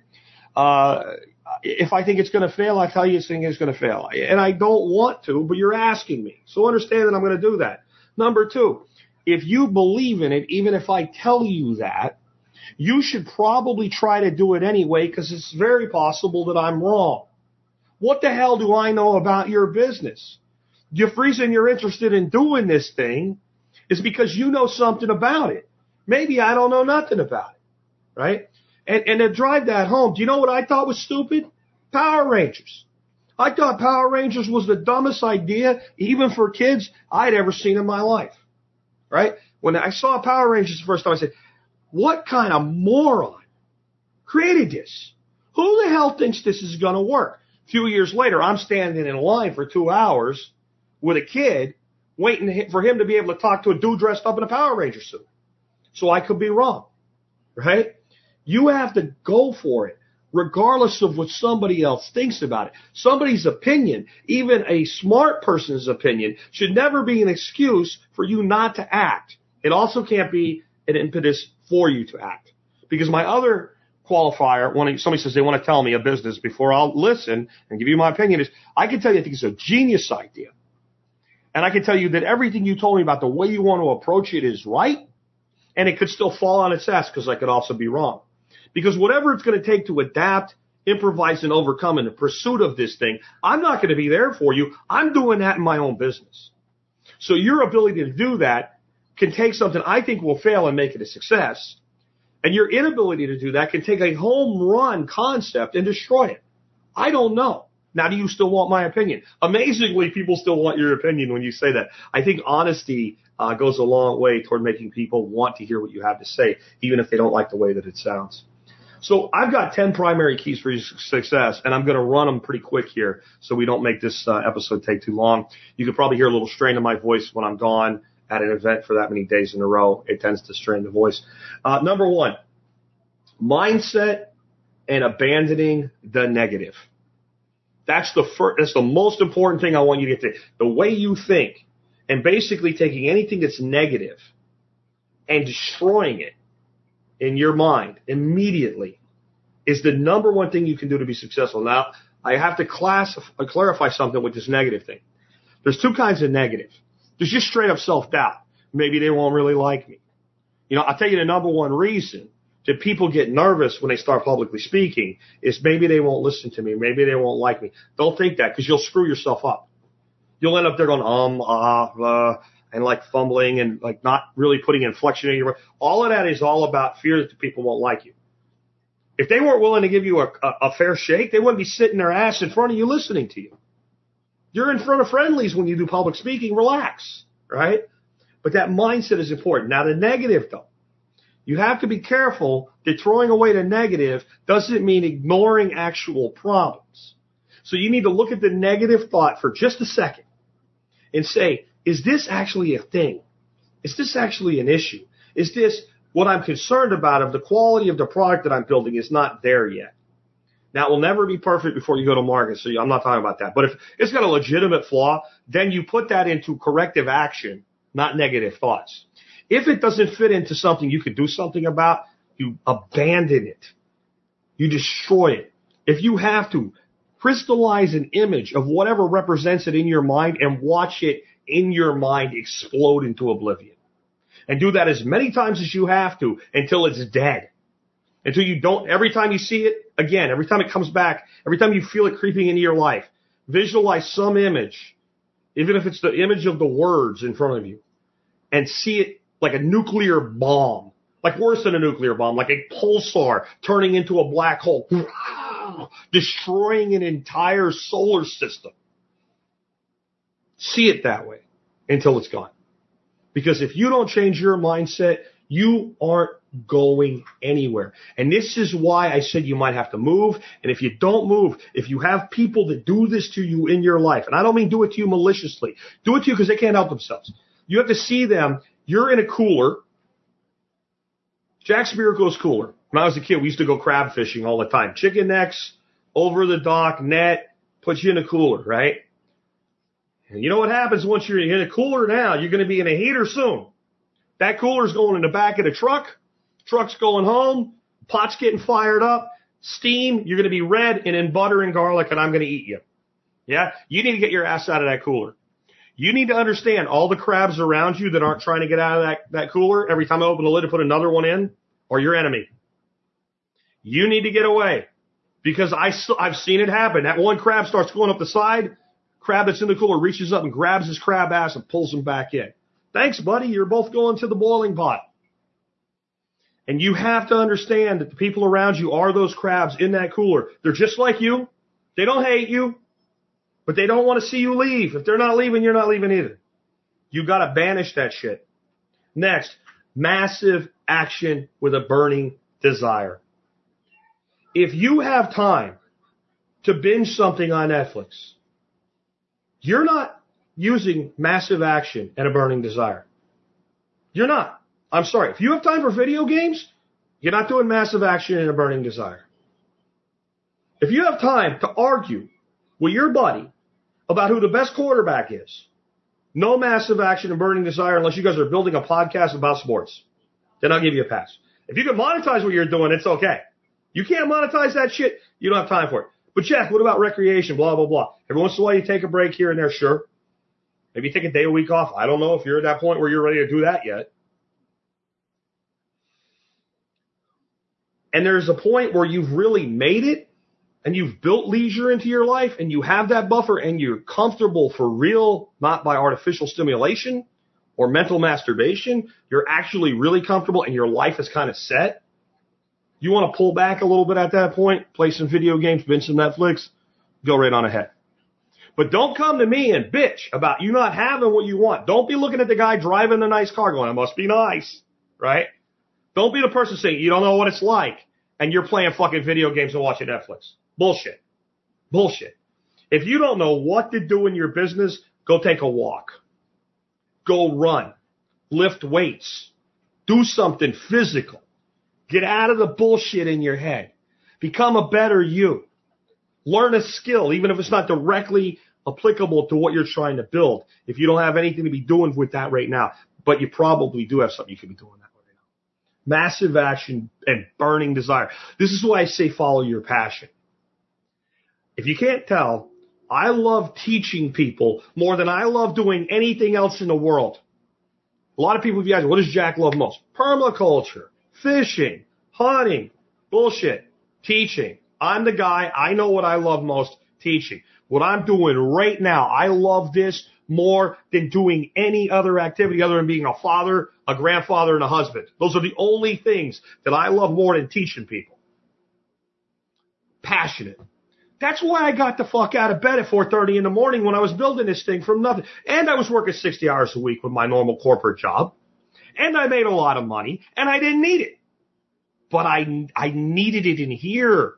Uh, if I think it's going to fail, I tell you it's going to fail. And I don't want to, but you're asking me. So understand that I'm going to do that. Number two, if you believe in it, even if I tell you that, you should probably try to do it anyway because it's very possible that I'm wrong. What the hell do I know about your business? The reason you're interested in doing this thing is because you know something about it. Maybe I don't know nothing about it, right? And, and to drive that home, do you know what I thought was stupid? Power Rangers. I thought Power Rangers was the dumbest idea, even for kids, I'd ever seen in my life, right? When I saw Power Rangers the first time, I said, what kind of moron created this? Who the hell thinks this is going to work? A few years later, I'm standing in line for two hours with a kid waiting for him to be able to talk to a dude dressed up in a Power Ranger suit. So I could be wrong, right? You have to go for it, regardless of what somebody else thinks about it. Somebody's opinion, even a smart person's opinion, should never be an excuse for you not to act. It also can't be an impetus for you to act. Because my other qualifier, when somebody says they want to tell me a business before I'll listen and give you my opinion, is I can tell you I think it's a genius idea. And I can tell you that everything you told me about the way you want to approach it is right. And it could still fall on its ass because I could also be wrong. Because whatever it's going to take to adapt, improvise, and overcome in the pursuit of this thing, I'm not going to be there for you. I'm doing that in my own business. So your ability to do that can take something I think will fail and make it a success. And your inability to do that can take a home run concept and destroy it. I don't know. Now, do you still want my opinion? Amazingly, people still want your opinion when you say that. I think honesty uh, goes a long way toward making people want to hear what you have to say, even if they don't like the way that it sounds. So I've got ten primary keys for your success, and I'm going to run them pretty quick here so we don't make this uh, episode take too long. You can probably hear a little strain in my voice when I'm gone at an event for that many days in a row. It tends to strain the voice. Uh, number one, mindset and abandoning the negative. That's the first, that's the most important thing I want you to get to. The way you think, and basically taking anything that's negative and destroying it in your mind immediately is the number one thing you can do to be successful. Now, I have to classify, clarify something with this negative thing. There's two kinds of negative. There's just straight up self-doubt. Maybe they won't really like me. You know, I'll tell you the number one reason that people get nervous when they start publicly speaking is maybe they won't listen to me. Maybe they won't like me. Don't think that because you'll screw yourself up. You'll end up there going, um, ah, uh, and like fumbling and like not really putting inflection in your, all of that is all about fear that the people won't like you. If they weren't willing to give you a, a, a fair shake, they wouldn't be sitting their ass in front of you listening to you. You're in front of friendlies when you do public speaking. Relax, right? But that mindset is important. Now, the negative, though, you have to be careful that throwing away the negative doesn't mean ignoring actual problems. So you need to look at the negative thought for just a second and say, is this actually a thing? Is this actually an issue? Is this what I'm concerned about of the quality of the product that I'm building is not there yet? Now, it will never be perfect before you go to market, so I'm not talking about that. But if it's got a legitimate flaw, then you put that into corrective action, not negative thoughts. If it doesn't fit into something you could do something about, you abandon it. You destroy it. If you have to, crystallize an image of whatever represents it in your mind and watch it in your mind explode into oblivion. And do that as many times as you have to until it's dead. Until you don't, every time you see it, again, every time it comes back, every time you feel it creeping into your life, visualize some image, even if it's the image of the words in front of you, and see it like a nuclear bomb, like worse than a nuclear bomb, like a pulsar turning into a black hole. destroying an entire solar system. See it that way until it's gone. Because if you don't change your mindset, you aren't going anywhere. And this is why I said you might have to move. And if you don't move, if you have people that do this to you in your life, and I don't mean do it to you maliciously, do it to you because they can't help themselves. You have to see them. You're in a cooler. Jack's Miracle's cooler. When I was a kid, we used to go crab fishing all the time. Chicken necks, over the dock, net, put you in a cooler, right? And you know what happens once you're in a cooler now? You're going to be in a heater soon. That cooler's going in the back of the truck. Truck's going home. Pot's getting fired up. Steam. You're going to be red and in butter and garlic, and I'm going to eat you. Yeah? You need to get your ass out of that cooler. You need to understand all the crabs around you that aren't trying to get out of that, that cooler every time I open the lid to put another one in are your enemy. You need to get away because I, I've seen it happen. That one crab starts going up the side. Crab that's in the cooler reaches up and grabs his crab ass and pulls him back in. Thanks, buddy. You're both going to the boiling pot. And you have to understand that the people around you are those crabs in that cooler. They're just like you. They don't hate you, but they don't want to see you leave. If they're not leaving, you're not leaving either. You got to banish that shit. Next, massive action with a burning desire. If you have time to binge something on Netflix, you're not using massive action and a burning desire. You're not. I'm sorry. If you have time for video games, you're not doing massive action and a burning desire. If you have time to argue with your buddy about who the best quarterback is, no massive action and burning desire unless you guys are building a podcast about sports. Then I'll give you a pass. If you can monetize what you're doing, it's okay. You can't monetize that shit, you don't have time for it. But Jack, what about recreation, blah, blah, blah. Every once in a while you take a break here and there, sure. Maybe you take a day, a week off. I don't know if you're at that point where you're ready to do that yet. And there's a point where you've really made it and you've built leisure into your life and you have that buffer and you're comfortable for real, not by artificial stimulation or mental masturbation. You're actually really comfortable and your life is kind of set. You want to pull back a little bit at that point, play some video games, binge some Netflix, go right on ahead. But don't come to me and bitch about you not having what you want. Don't be looking at the guy driving the nice car going, it must be nice, right? Don't be the person saying you don't know what it's like and you're playing fucking video games and watching Netflix. Bullshit. Bullshit. If you don't know what to do in your business, go take a walk. Go run. Lift weights. Do something physical. Get out of the bullshit in your head. Become a better you. Learn a skill, even if it's not directly applicable to what you're trying to build. If you don't have anything to be doing with that right now, but you probably do have something you could be doing that right now. Massive action and burning desire. This is why I say follow your passion. If you can't tell, I love teaching people more than I love doing anything else in the world. A lot of people, if you ask, what does Jack love most? Permaculture. Fishing, hunting, bullshit, teaching. I'm the guy. I know what I love most, teaching. What I'm doing right now, I love this more than doing any other activity other than being a father, a grandfather, and a husband. Those are the only things that I love more than teaching people. Passionate. That's why I got the fuck out of bed at four thirty in the morning when I was building this thing from nothing. And I was working sixty hours a week with my normal corporate job. And I made a lot of money, and I didn't need it. But I, I needed it in here.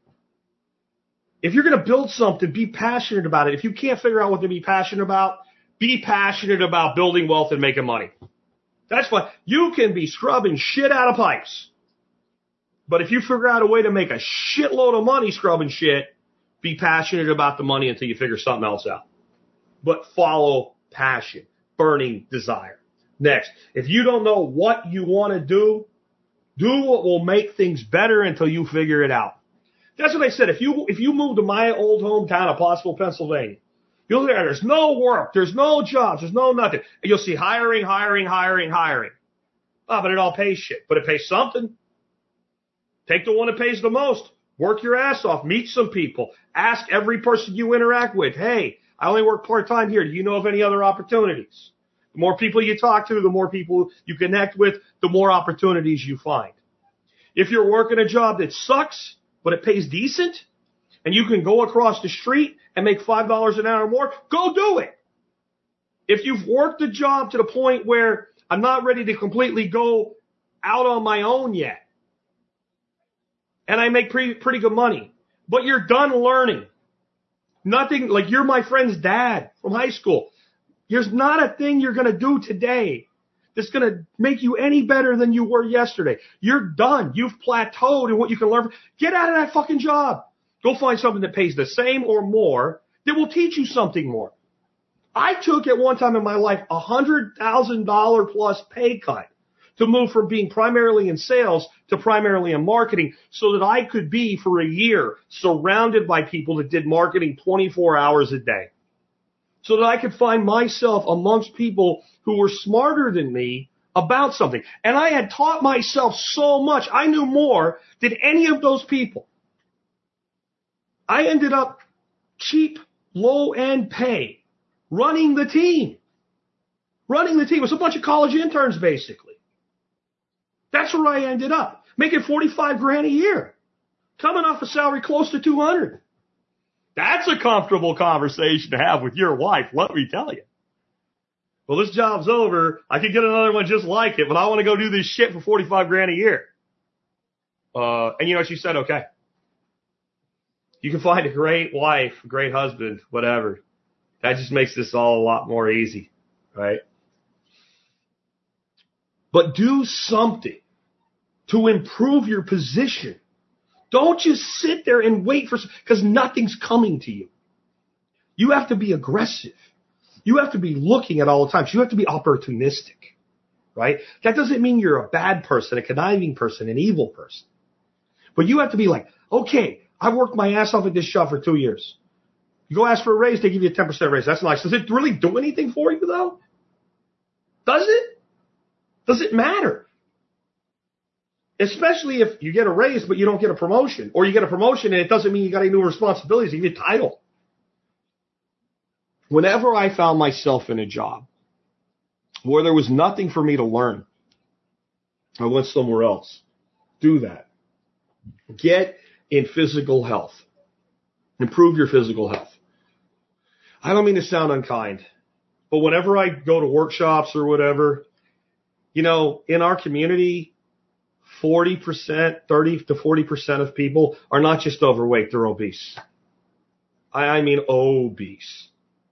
If you're going to build something, be passionate about it. If you can't figure out what to be passionate about, be passionate about building wealth and making money. That's why you can be scrubbing shit out of pipes. But if you figure out a way to make a shitload of money scrubbing shit, be passionate about the money until you figure something else out. But follow passion, burning desire. Next, if you don't know what you want to do, do what will make things better until you figure it out. That's what I said. If you if you move to my old hometown of Pottsville, Pennsylvania, you'll hear there's no work, there's no jobs, there's no nothing. And you'll see hiring, hiring, hiring, hiring. Oh, but it all pays shit. But it pays something. Take the one that pays the most. Work your ass off. Meet some people. Ask every person you interact with, hey, I only work part-time here. Do you know of any other opportunities? The more people you talk to, the more people you connect with, the more opportunities you find. If you're working a job that sucks, but it pays decent, and you can go across the street and make five dollars an hour more, go do it. If you've worked a job to the point where I'm not ready to completely go out on my own yet, and I make pretty, pretty good money, but you're done learning. Nothing, like you're my friend's dad from high school. There's not a thing you're going to do today that's going to make you any better than you were yesterday. You're done. You've plateaued in what you can learn. Get out of that fucking job. Go find something that pays the same or more that will teach you something more. I took at one time in my life a one hundred thousand dollars plus pay cut to move from being primarily in sales to primarily in marketing so that I could be for a year surrounded by people that did marketing twenty-four hours a day. So that I could find myself amongst people who were smarter than me about something. And I had taught myself so much. I knew more than any of those people. I ended up cheap, low-end pay, running the team. Running the team. It was a bunch of college interns, basically. That's where I ended up, making forty-five grand a year, coming off a salary close to two hundred. That's a comfortable conversation to have with your wife, let me tell you. Well, this job's over. I could get another one just like it, but I want to go do this shit for forty-five grand a year. Uh, and you know, she said, okay. You can find a great wife, a great husband, whatever. That just makes this all a lot more easy, right? But do something to improve your position. Don't just sit there and wait for, because nothing's coming to you. You have to be aggressive. You have to be looking at all the times. You have to be opportunistic, right? That doesn't mean you're a bad person, a conniving person, an evil person. But you have to be like, okay, I've worked my ass off at this job for two years. You go ask for a raise, they give you a ten percent raise. That's nice. Does it really do anything for you, though? Does it? Does it matter? Especially if you get a raise, but you don't get a promotion. Or you get a promotion and it doesn't mean you got any new responsibilities. You get a title. Whenever I found myself in a job where there was nothing for me to learn, I went somewhere else. Do that. Get in physical health. Improve your physical health. I don't mean to sound unkind, but whenever I go to workshops or whatever, you know, in our community, forty percent, thirty to forty percent of people are not just overweight, they're obese. I, I mean obese.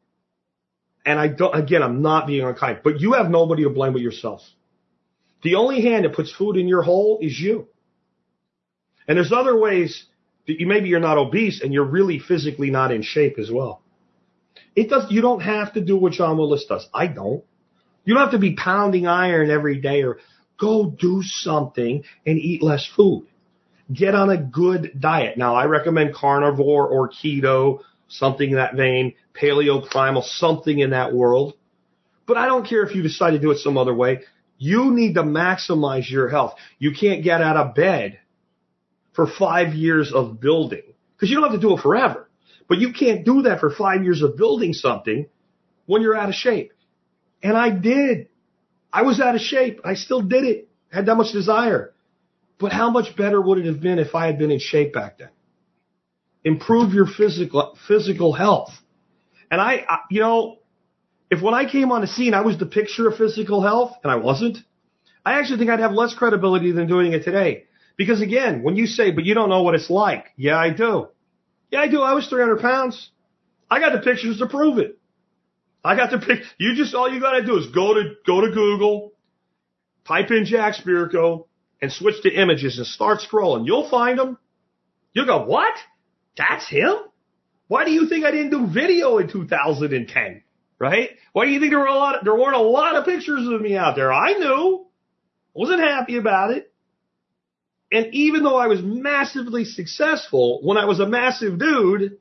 And I don't, again, I'm not being unkind, but you have nobody to blame but yourself. The only hand that puts food in your hole is you. And there's other ways that you, maybe you're not obese and you're really physically not in shape as well. It does, you don't have to do what John Willis does. I don't. You don't have to be pounding iron every day, or go do something and eat less food. Get on a good diet. Now, I recommend carnivore or keto, something in that vein, paleo primal, something in that world. But I don't care if you decide to do it some other way. You need to maximize your health. You can't get out of bed for five years of building, because you don't have to do it forever. But you can't do that for five years of building something when you're out of shape. And I did. I was out of shape. I still did it. Had that much desire. But how much better would it have been if I had been in shape back then? Improve your physical physical health. And I, I, you know, if when I came on the scene, I was the picture of physical health, and I wasn't, I actually think I'd have less credibility than doing it today. Because again, when you say, but you don't know what it's like. Yeah, I do. Yeah, I do. I was three hundred pounds. I got the pictures to prove it. I got the pic. You just, all you got to do is go to, go to Google, type in Jack Spirko, and switch to images and start scrolling. You'll find them. You'll go, what? That's him? Why do you think I didn't do video in two thousand ten? Right? Why do you think there were a lot of, there weren't a lot of pictures of me out there? I knew. Wasn't happy about it. And even though I was massively successful when I was a massive dude,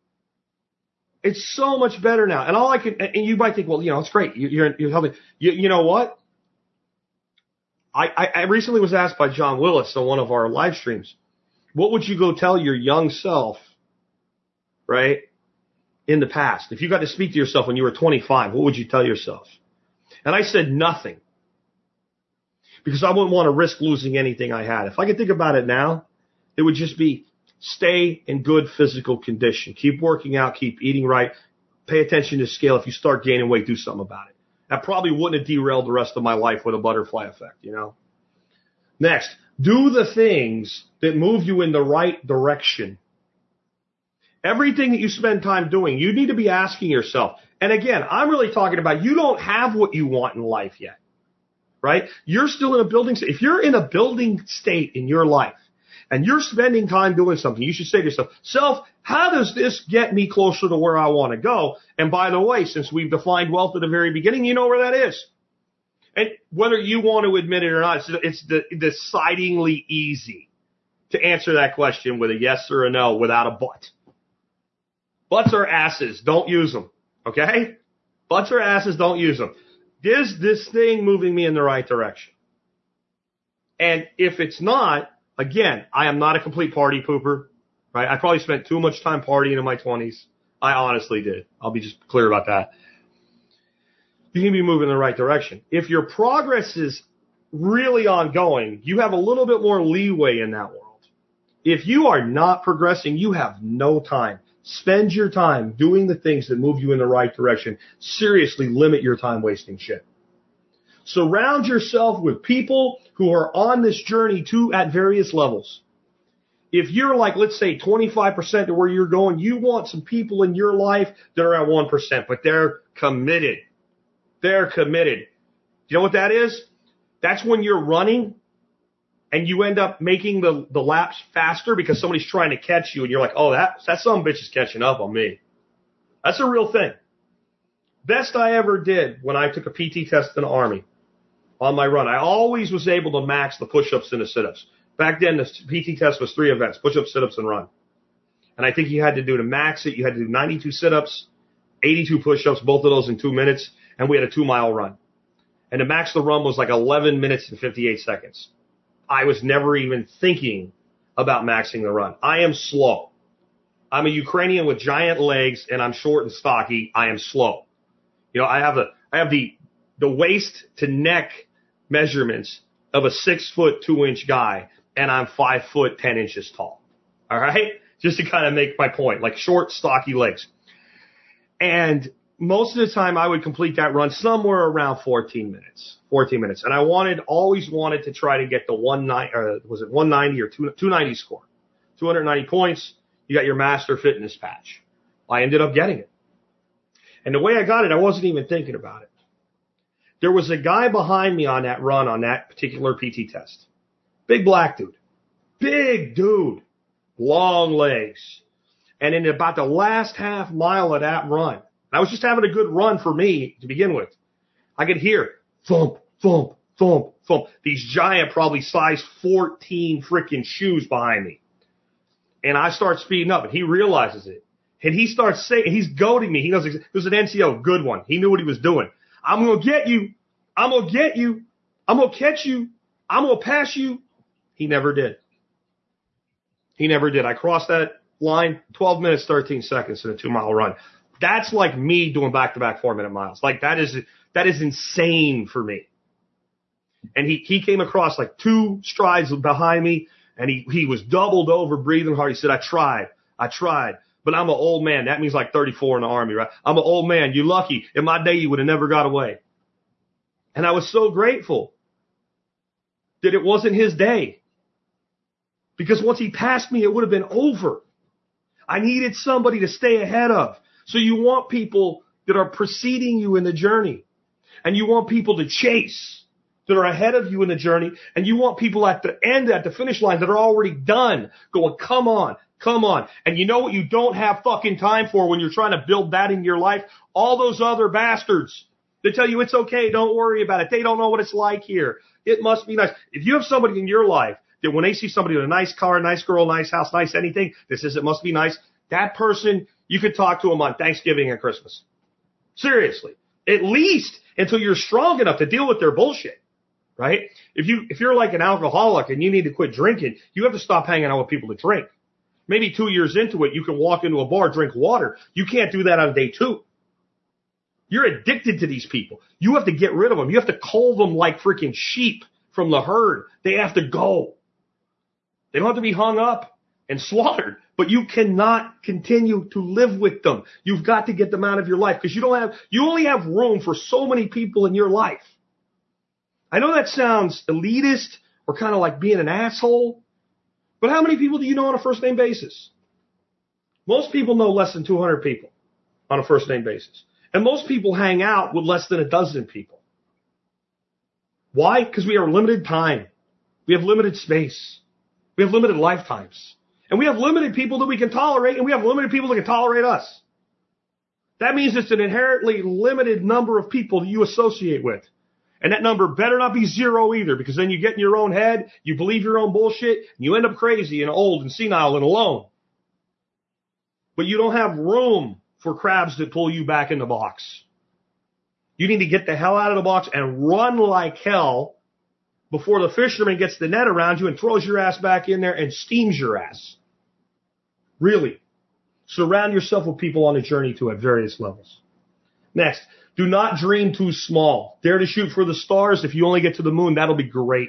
it's so much better now. And all I can, and you might think, well, you know, it's great. You, you're, you're helping. You, you know what? I, I, I recently was asked by John Willis on one of our live streams, what would you go tell your young self, right, in the past? If you got to speak to yourself when you were twenty-five, what would you tell yourself? And I said nothing. Because I wouldn't want to risk losing anything I had. If I could think about it now, it would just be stay in good physical condition. Keep working out, keep eating right. Pay attention to scale. If you start gaining weight, do something about it. That probably wouldn't have derailed the rest of my life with a butterfly effect, you know. Next, do the things that move you in the right direction. Everything that you spend time doing, you need to be asking yourself. And again, I'm really talking about you don't have what you want in life yet, right? You're still in a building state. If you're in a building state in your life and you're spending time doing something, you should say to yourself, self, how does this get me closer to where I want to go? And by the way, since we've defined wealth at the very beginning, you know where that is. And whether you want to admit it or not, it's, it's decidingly easy to answer that question with a yes or a no without a but. Butts are asses. Don't use them. Okay? Butts are asses. Don't use them. Is this thing moving me in the right direction? And if it's not, again, I am not a complete party pooper. Right? I probably spent too much time partying in my twenties. I honestly did. I'll be just clear about that. You can be moving in the right direction. If your progress is really ongoing, you have a little bit more leeway in that world. If you are not progressing, you have no time. Spend your time doing the things that move you in the right direction. Seriously, limit your time wasting shit. Surround yourself with people who are on this journey too at various levels. If you're like, let's say twenty-five percent to where you're going, you want some people in your life that are at one percent, but they're committed. They're committed. You know what that is? That's when you're running and you end up making the, the laps faster because somebody's trying to catch you and you're like, oh, that, that son of a bitch is catching up on me. That's a real thing. Best I ever did when I took a P T test in the Army on my run. I always was able to max the push-ups and the sit-ups. Back then, the P T test was three events, push-ups, sit-ups, and run. And I think you had to do to max it, you had to do ninety-two sit-ups, eighty-two push-ups, both of those in two minutes, and we had a two-mile run. And to max the run was like eleven minutes and fifty-eight seconds. I was never even thinking about maxing the run. I am slow. I'm a Ukrainian with giant legs, and I'm short and stocky. I am slow. You know, I have the I have the the waist to neck measurements of a six foot two inch guy, and I'm five foot ten inches tall. All right, just to kind of make my point, like short, stocky legs. And most of the time, I would complete that run somewhere around fourteen minutes. fourteen minutes, and I wanted, always wanted to try to get the one ninety, or was it one ninety or two ninety score, two hundred ninety points. You got your master fitness patch. I ended up getting it, and the way I got it, I wasn't even thinking about it. There was a guy behind me on that run on that particular P T test, big black dude, big dude, long legs, and in about the last half mile of that run. I was just having a good run for me to begin with. I could hear thump, thump, thump, thump. These giant, probably size fourteen freaking shoes behind me. And I start speeding up, and he realizes it. And he starts saying, he's goading me. He knows it was an N C O, good one. He knew what he was doing. I'm going to get you. I'm going to get you. I'm going to catch you. I'm going to pass you. He never did. He never did. I crossed that line, twelve minutes, thirteen seconds in a two-mile run. That's like me doing back-to-back four-minute miles. Like, that is that is insane for me. And he, he came across like two strides behind me, and he, he was doubled over, breathing hard. He said, I tried. I tried. But I'm an old man. That means like thirty-four in the Army, right? I'm an old man. You're lucky. In my day, you would have never got away. And I was so grateful that it wasn't his day. Because once he passed me, it would have been over. I needed somebody to stay ahead of. So you want people that are preceding you in the journey. And you want people to chase that are ahead of you in the journey. And you want people at the end, at the finish line, that are already done, going, come on, come on. And you know what you don't have fucking time for when you're trying to build that in your life? All those other bastards that tell you it's okay, don't worry about it. They don't know what it's like here. It must be nice. If you have somebody in your life that when they see somebody with a nice car, nice girl, nice house, nice anything, that says it must be nice, that person, you could talk to them on Thanksgiving and Christmas. Seriously. At least until you're strong enough to deal with their bullshit. Right? If you, if you're like an alcoholic and you need to quit drinking, you have to stop hanging out with people that drink. Maybe two years into it, you can walk into a bar, drink water. You can't do that on day two. You're addicted to these people. You have to get rid of them. You have to cull them like freaking sheep from the herd. They have to go. They don't have to be hung up and slaughtered, but you cannot continue to live with them. You've got to get them out of your life because you don't have, you only have room for so many people in your life. I know that sounds elitist or kind of like being an asshole, but how many people do you know on a first name basis? Most people know less than two hundred people on a first name basis. And most people hang out with less than a dozen people. Why? Because we have limited time. We have limited space. We have limited lifetimes. And we have limited people that we can tolerate, and we have limited people that can tolerate us. That means it's an inherently limited number of people that you associate with. And that number better not be zero either, because then you get in your own head, you believe your own bullshit, and you end up crazy and old and senile and alone. But you don't have room for crabs that pull you back in the box. You need to get the hell out of the box and run like hell before the fisherman gets the net around you and throws your ass back in there and steams your ass. Really. Surround yourself with people on a journey to at various levels. Next, do not dream too small. Dare to shoot for the stars. If you only get to the moon, that'll be great.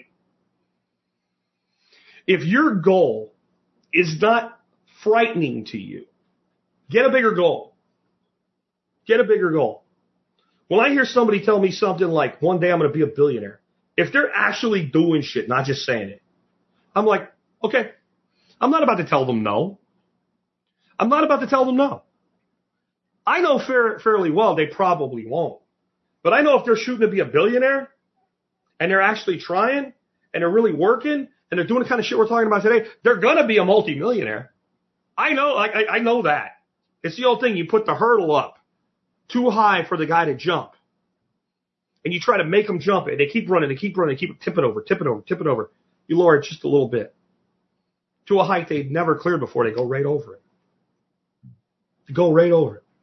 If your goal is not frightening to you, get a bigger goal. Get a bigger goal. When I hear somebody tell me something like, one day I'm going to be a billionaire, if they're actually doing shit, not just saying it, I'm like, okay, I'm not about to tell them no. I'm not about to tell them no. I know fair, fairly well they probably won't. But I know if they're shooting to be a billionaire and they're actually trying and they're really working and they're doing the kind of shit we're talking about today, they're going to be a multimillionaire. I know, I, I know that. It's the old thing. You put the hurdle up too high for the guy to jump. And you try to make them jump it. They keep running, they keep running, they keep tip it over, tip it over, tip it over. You lower it just a little bit to a height they'd never cleared before. They go right over it. They go right over it.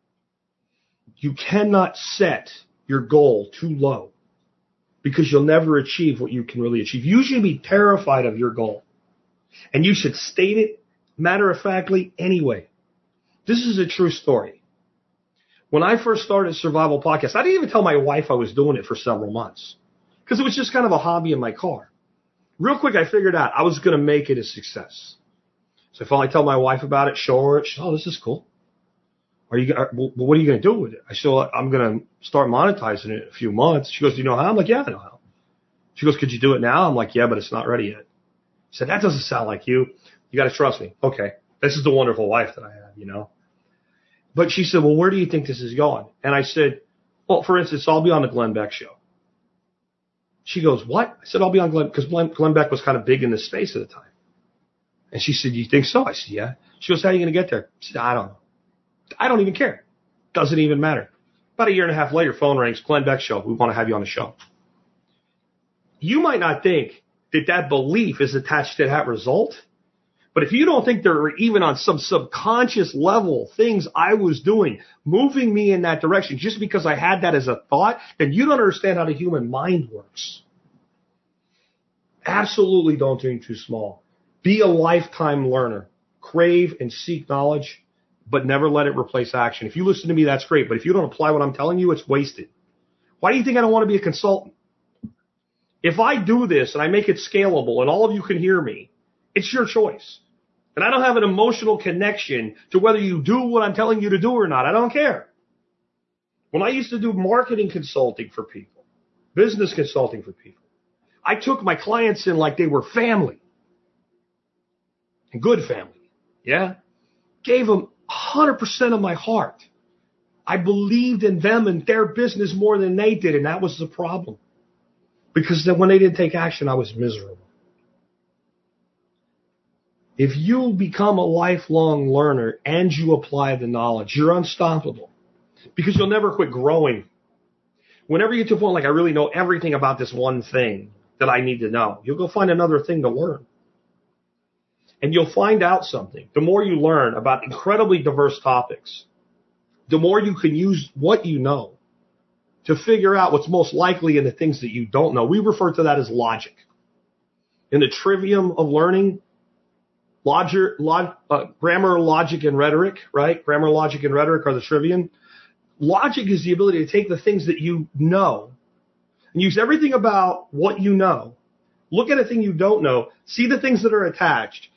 You cannot set your goal too low because you'll never achieve what you can really achieve. You should be terrified of your goal. And you should state it matter-of-factly anyway. This is a true story. When I first started Survival Podcast, I didn't even tell my wife I was doing it for several months because it was just kind of a hobby in my car. Real quick, I figured out I was going to make it a success. So I finally tell my wife about it, show her it. She said, oh, this is cool. Are you? Are, well, what are you going to do with it? I said, well, I'm going to start monetizing it in a few months. She goes, do you know how? I'm like, yeah, I know how. She goes, could you do it now? I'm like, yeah, but it's not ready yet. She said, that doesn't sound like you. You got to trust me. Okay. This is the wonderful wife that I have, you know. But she said, well, where do you think this is going? And I said, well, for instance, I'll be on the Glenn Beck show. She goes, what? I said, I'll be on Glenn, because Glenn, Glenn Beck was kind of big in this space at the time. And she said, you think so? I said, yeah. She goes, how are you going to get there? I said, I don't know. I don't even care. Doesn't even matter. About a year and a half later, phone rings, Glenn Beck show. We want to have you on the show. You might not think that that belief is attached to that result. But if you don't think there were even on some subconscious level things I was doing, moving me in that direction just because I had that as a thought, then you don't understand how the human mind works. Absolutely don't dream too small. Be a lifetime learner. Crave and seek knowledge, but never let it replace action. If you listen to me, that's great. But if you don't apply what I'm telling you, it's wasted. Why do you think I don't want to be a consultant? If I do this and I make it scalable and all of you can hear me, it's your choice. And I don't have an emotional connection to whether you do what I'm telling you to do or not. I don't care. When I used to do marketing consulting for people, business consulting for people, I took my clients in like they were family. And good family. Yeah? Gave them one hundred percent of my heart. I believed in them and their business more than they did, and that was the problem. Because then when they didn't take action, I was miserable. If you become a lifelong learner and you apply the knowledge, you're unstoppable. Because you'll never quit growing. Whenever you get to a point like I really know everything about this one thing that I need to know, you'll go find another thing to learn. And you'll find out something. The more you learn about incredibly diverse topics, the more you can use what you know to figure out what's most likely in the things that you don't know. We refer to that as logic. In the trivium of learning, logic, log, uh, grammar, logic, and rhetoric, right? Grammar, logic, and rhetoric are the trivium. Logic is the ability to take the things that you know and use everything about what you know, look at a thing you don't know, see the things that are attached,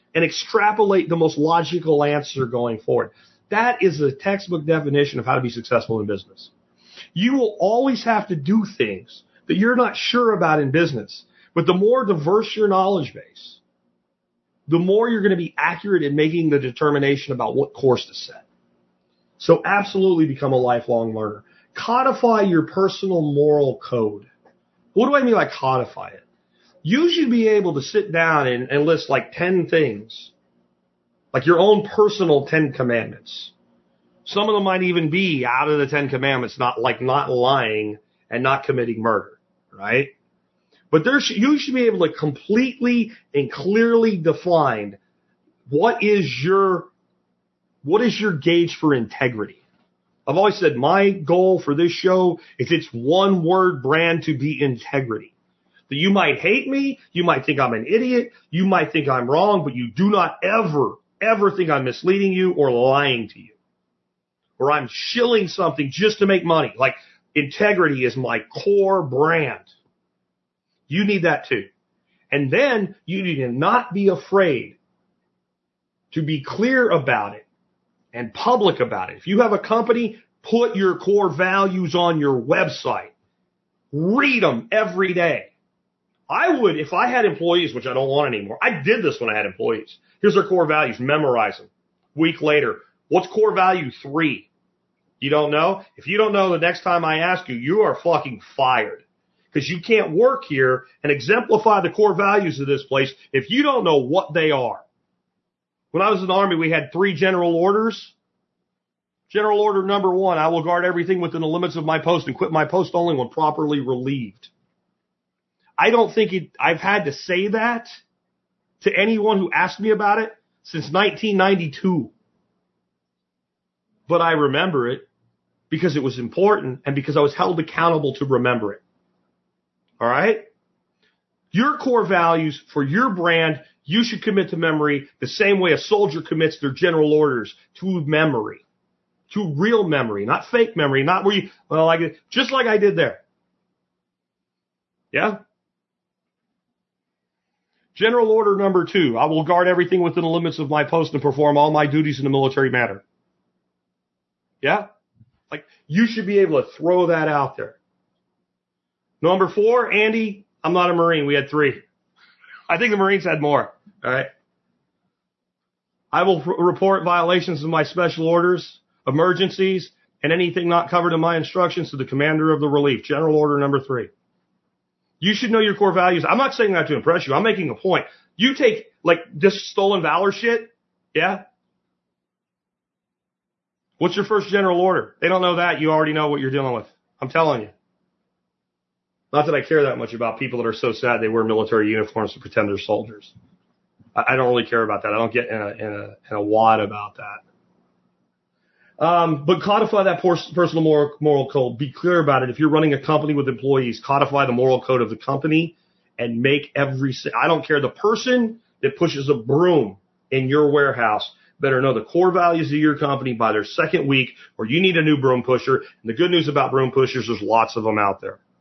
and extrapolate the most logical answer going forward. That is a textbook definition of how to be successful in business. You will always have to do things that you're not sure about in business. But the more diverse your knowledge base, the more you're going to be accurate in making the determination about what course to set. So absolutely become a lifelong learner. Codify your personal moral code. What do I mean by codify it? You should be able to sit down and, and list like ten things, like your own personal Ten Commandments. Some of them might even be out of the Ten Commandments, not like not lying and not committing murder, right? But there, you should be able to completely and clearly define what is your, what is your gauge for integrity. I've always said my goal for this show is it's one word brand to be integrity. That you might hate me, you might think I'm an idiot, you might think I'm wrong, but you do not ever, ever think I'm misleading you or lying to you. Or I'm shilling something just to make money. Like integrity is my core brand. You need that too. And then you need to not be afraid to be clear about it and public about it. If you have a company, put your core values on your website. Read them every day. I would, if I had employees, which I don't want anymore, I did this when I had employees. Here's their core values. Memorize them. Week later, what's core value three? You don't know? If you don't know, the next time I ask you, you are fucking fired. Because you can't work here and exemplify the core values of this place if you don't know what they are. When I was in the Army, we had three general orders. General order number one, I will guard everything within the limits of my post and quit my post only when properly relieved. I don't think it, I've had to say that to anyone who asked me about it since nineteen ninety-two. But I remember it because it was important and because I was held accountable to remember it. All right? Your core values for your brand, you should commit to memory the same way a soldier commits their general orders to memory, to real memory, not fake memory, not where you, well, like, just like I did there. Yeah? General order number two, I will guard everything within the limits of my post and perform all my duties in a military manner. Yeah? Like, you should be able to throw that out there. Number four, Andy, I'm not a Marine. We had three. I think the Marines had more. All right. I will r- report violations of my special orders, emergencies, and anything not covered in my instructions to the commander of the relief. General order number three. You should know your core values. I'm not saying that to impress you. I'm making a point. You take, like, this stolen valor shit. Yeah. What's your first general order? They don't know that. You already know what you're dealing with. I'm telling you. Not that I care that much about people that are so sad they wear military uniforms to pretend they're soldiers. I, I don't really care about that. I don't get in a, in a, in a wad about that. Um, but codify that personal moral, moral code. Be clear about it. If you're running a company with employees, codify the moral code of the company and make every, I don't care, the person that pushes a broom in your warehouse better know the core values of your company by their second week, or you need a new broom pusher. And the good news about broom pushers, there's lots of them out there.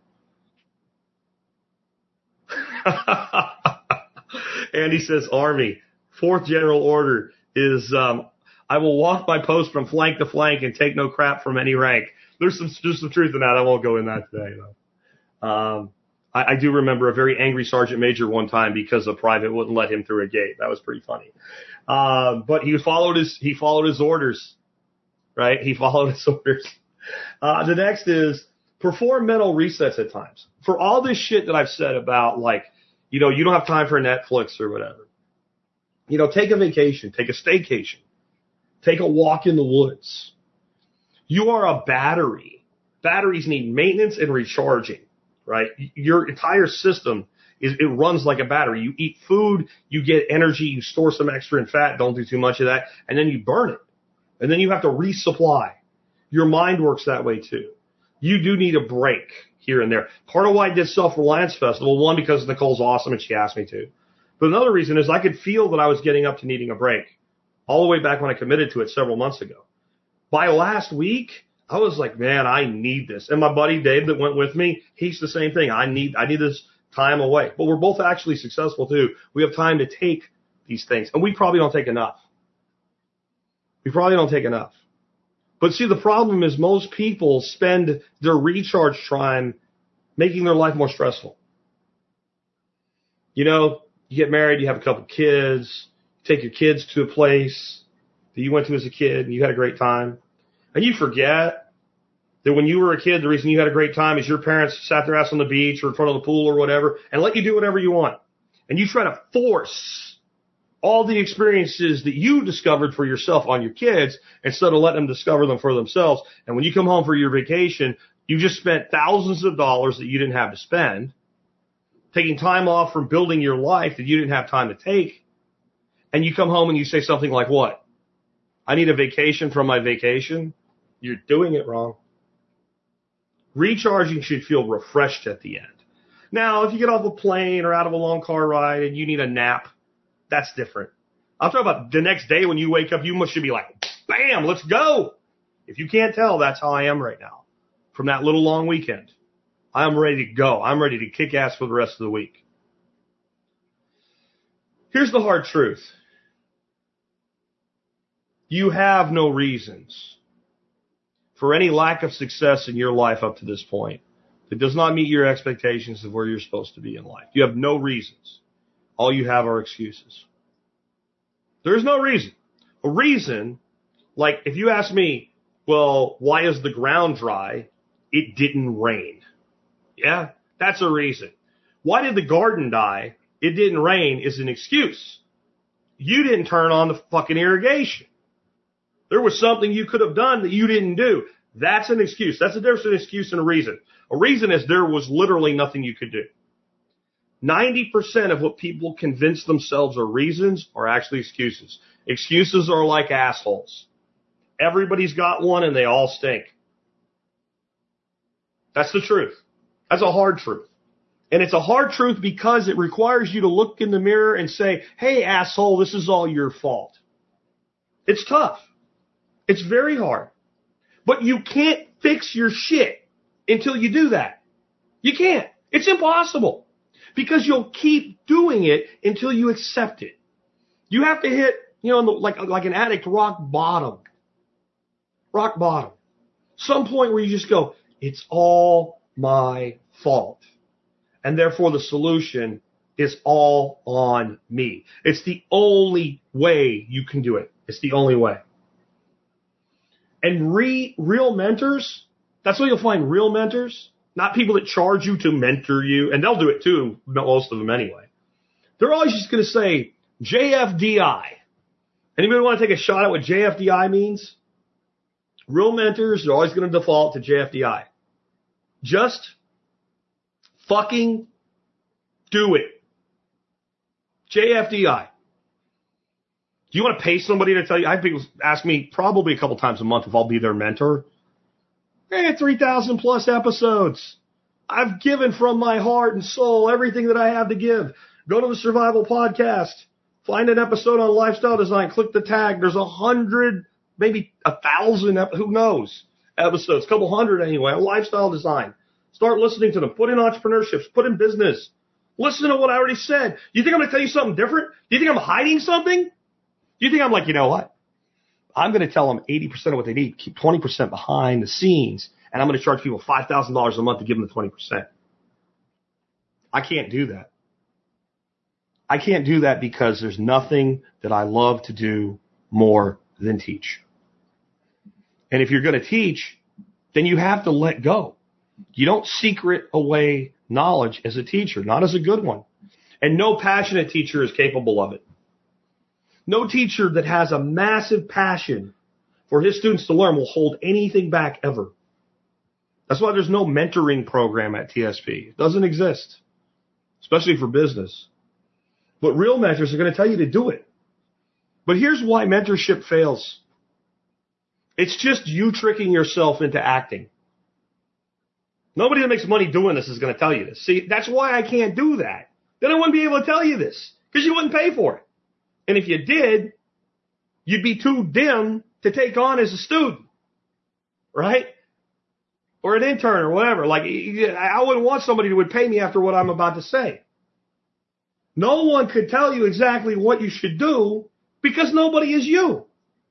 Andy says, Army, fourth general order is, um, I will walk my post from flank to flank and take no crap from any rank. There's some, there's some truth in that. I won't go in that today, though. Um, I, I do remember a very angry sergeant major one time because a private wouldn't let him through a gate. That was pretty funny. Uh, but he followed his, he followed his orders, right? He followed his orders. Uh, the next is perform mental resets at times. For all this shit that I've said about, like, you know, you don't have time for Netflix or whatever. You know, take a vacation, take a staycation, take a walk in the woods. You are a battery. Batteries need maintenance and recharging, right? Your entire system is, it runs like a battery. You eat food, you get energy, you store some extra in fat, don't do too much of that, and then you burn it. And then you have to resupply. Your mind works that way too. You do need a break here and there. Part of why I did Self-Reliance Festival, one, because Nicole's awesome and she asked me to. But another reason is I could feel that I was getting up to needing a break all the way back when I committed to it several months ago. By last week, I was like, man, I need this. And my buddy Dave that went with me, he's the same thing. I need, I need this time away. But we're both actually successful too. We have time to take these things, and we probably don't take enough. We probably don't take enough. But see, the problem is most people spend their recharge time making their life more stressful. You know, you get married, you have a couple kids, you take your kids to a place that you went to as a kid and you had a great time. And you forget that when you were a kid, the reason you had a great time is your parents sat their ass on the beach or in front of the pool or whatever and let you do whatever you want. And you try to force all the experiences that you discovered for yourself on your kids instead of letting them discover them for themselves. And when you come home for your vacation, you just spent thousands of dollars that you didn't have to spend, taking time off from building your life that you didn't have time to take. And you come home and you say something like, what? I need a vacation from my vacation. You're doing it wrong. Recharging should feel refreshed at the end. Now, if you get off a plane or out of a long car ride and you need a nap, that's different. I'm talking about the next day when you wake up, you must should be like, bam, let's go. If you can't tell, that's how I am right now. From that little long weekend, I'm ready to go. I'm ready to kick ass for the rest of the week. Here's the hard truth. You have no reasons for any lack of success in your life up to this point that does not meet your expectations of where you're supposed to be in life. You have no reasons. All you have are excuses. There's no reason. A reason, like if you ask me, well, why is the ground dry? It didn't rain. Yeah, that's a reason. Why did the garden die? It didn't rain is an excuse. You didn't turn on the fucking irrigation. There was something you could have done that you didn't do. That's an excuse. That's the difference between an excuse and a reason. A reason is there was literally nothing you could do. ninety percent of what people convince themselves are reasons are actually excuses. Excuses are like assholes. Everybody's got one and they all stink. That's the truth. That's a hard truth. And it's a hard truth because it requires you to look in the mirror and say, hey, asshole, this is all your fault. It's tough. It's very hard. But you can't fix your shit until you do that. You can't. It's impossible. Because you'll keep doing it until you accept it. You have to hit, you know, like, like an addict, rock bottom. Rock bottom. Some point where you just go, it's all my fault. And therefore the solution is all on me. It's the only way you can do it. It's the only way. And re, real mentors, that's what you'll find, real mentors. Not people that charge you to mentor you, and they'll do it too, most of them anyway. They're always just going to say J F D I. Anybody want to take a shot at what J F D I means? Real mentors are always going to default to J F D I. Just fucking do it. J F D I. Do you want to pay somebody to tell you? I have people ask me probably a couple times a month if I'll be their mentor. Hey, three thousand plus episodes. I've given from my heart and soul everything that I have to give. Go to the Survival Podcast. Find an episode on lifestyle design. Click the tag. There's a hundred, maybe a thousand, who knows, episodes. A couple hundred anyway, on lifestyle design. Start listening to them. Put in entrepreneurships. Put in business. Listen to what I already said. You think I'm going to tell you something different? Do you think I'm hiding something? Do you think I'm like, you know what? I'm going to tell them eighty percent of what they need, keep twenty percent behind the scenes, and I'm going to charge people five thousand dollars a month to give them the twenty percent. I can't do that. I can't do that because there's nothing that I love to do more than teach. And if you're going to teach, then you have to let go. You don't secret away knowledge as a teacher, not as a good one. And no passionate teacher is capable of it. No teacher that has a massive passion for his students to learn will hold anything back ever. That's why there's no mentoring program at T S P. It doesn't exist, especially for business. But real mentors are going to tell you to do it. But here's why mentorship fails. It's just you tricking yourself into acting. Nobody that makes money doing this is going to tell you this. See, that's why I can't do that. Then I wouldn't be able to tell you this because you wouldn't pay for it. And if you did, you'd be too dim to take on as a student, right? Or an intern or whatever. Like, I wouldn't want somebody who would pay me after what I'm about to say. No one could tell you exactly what you should do because nobody is you.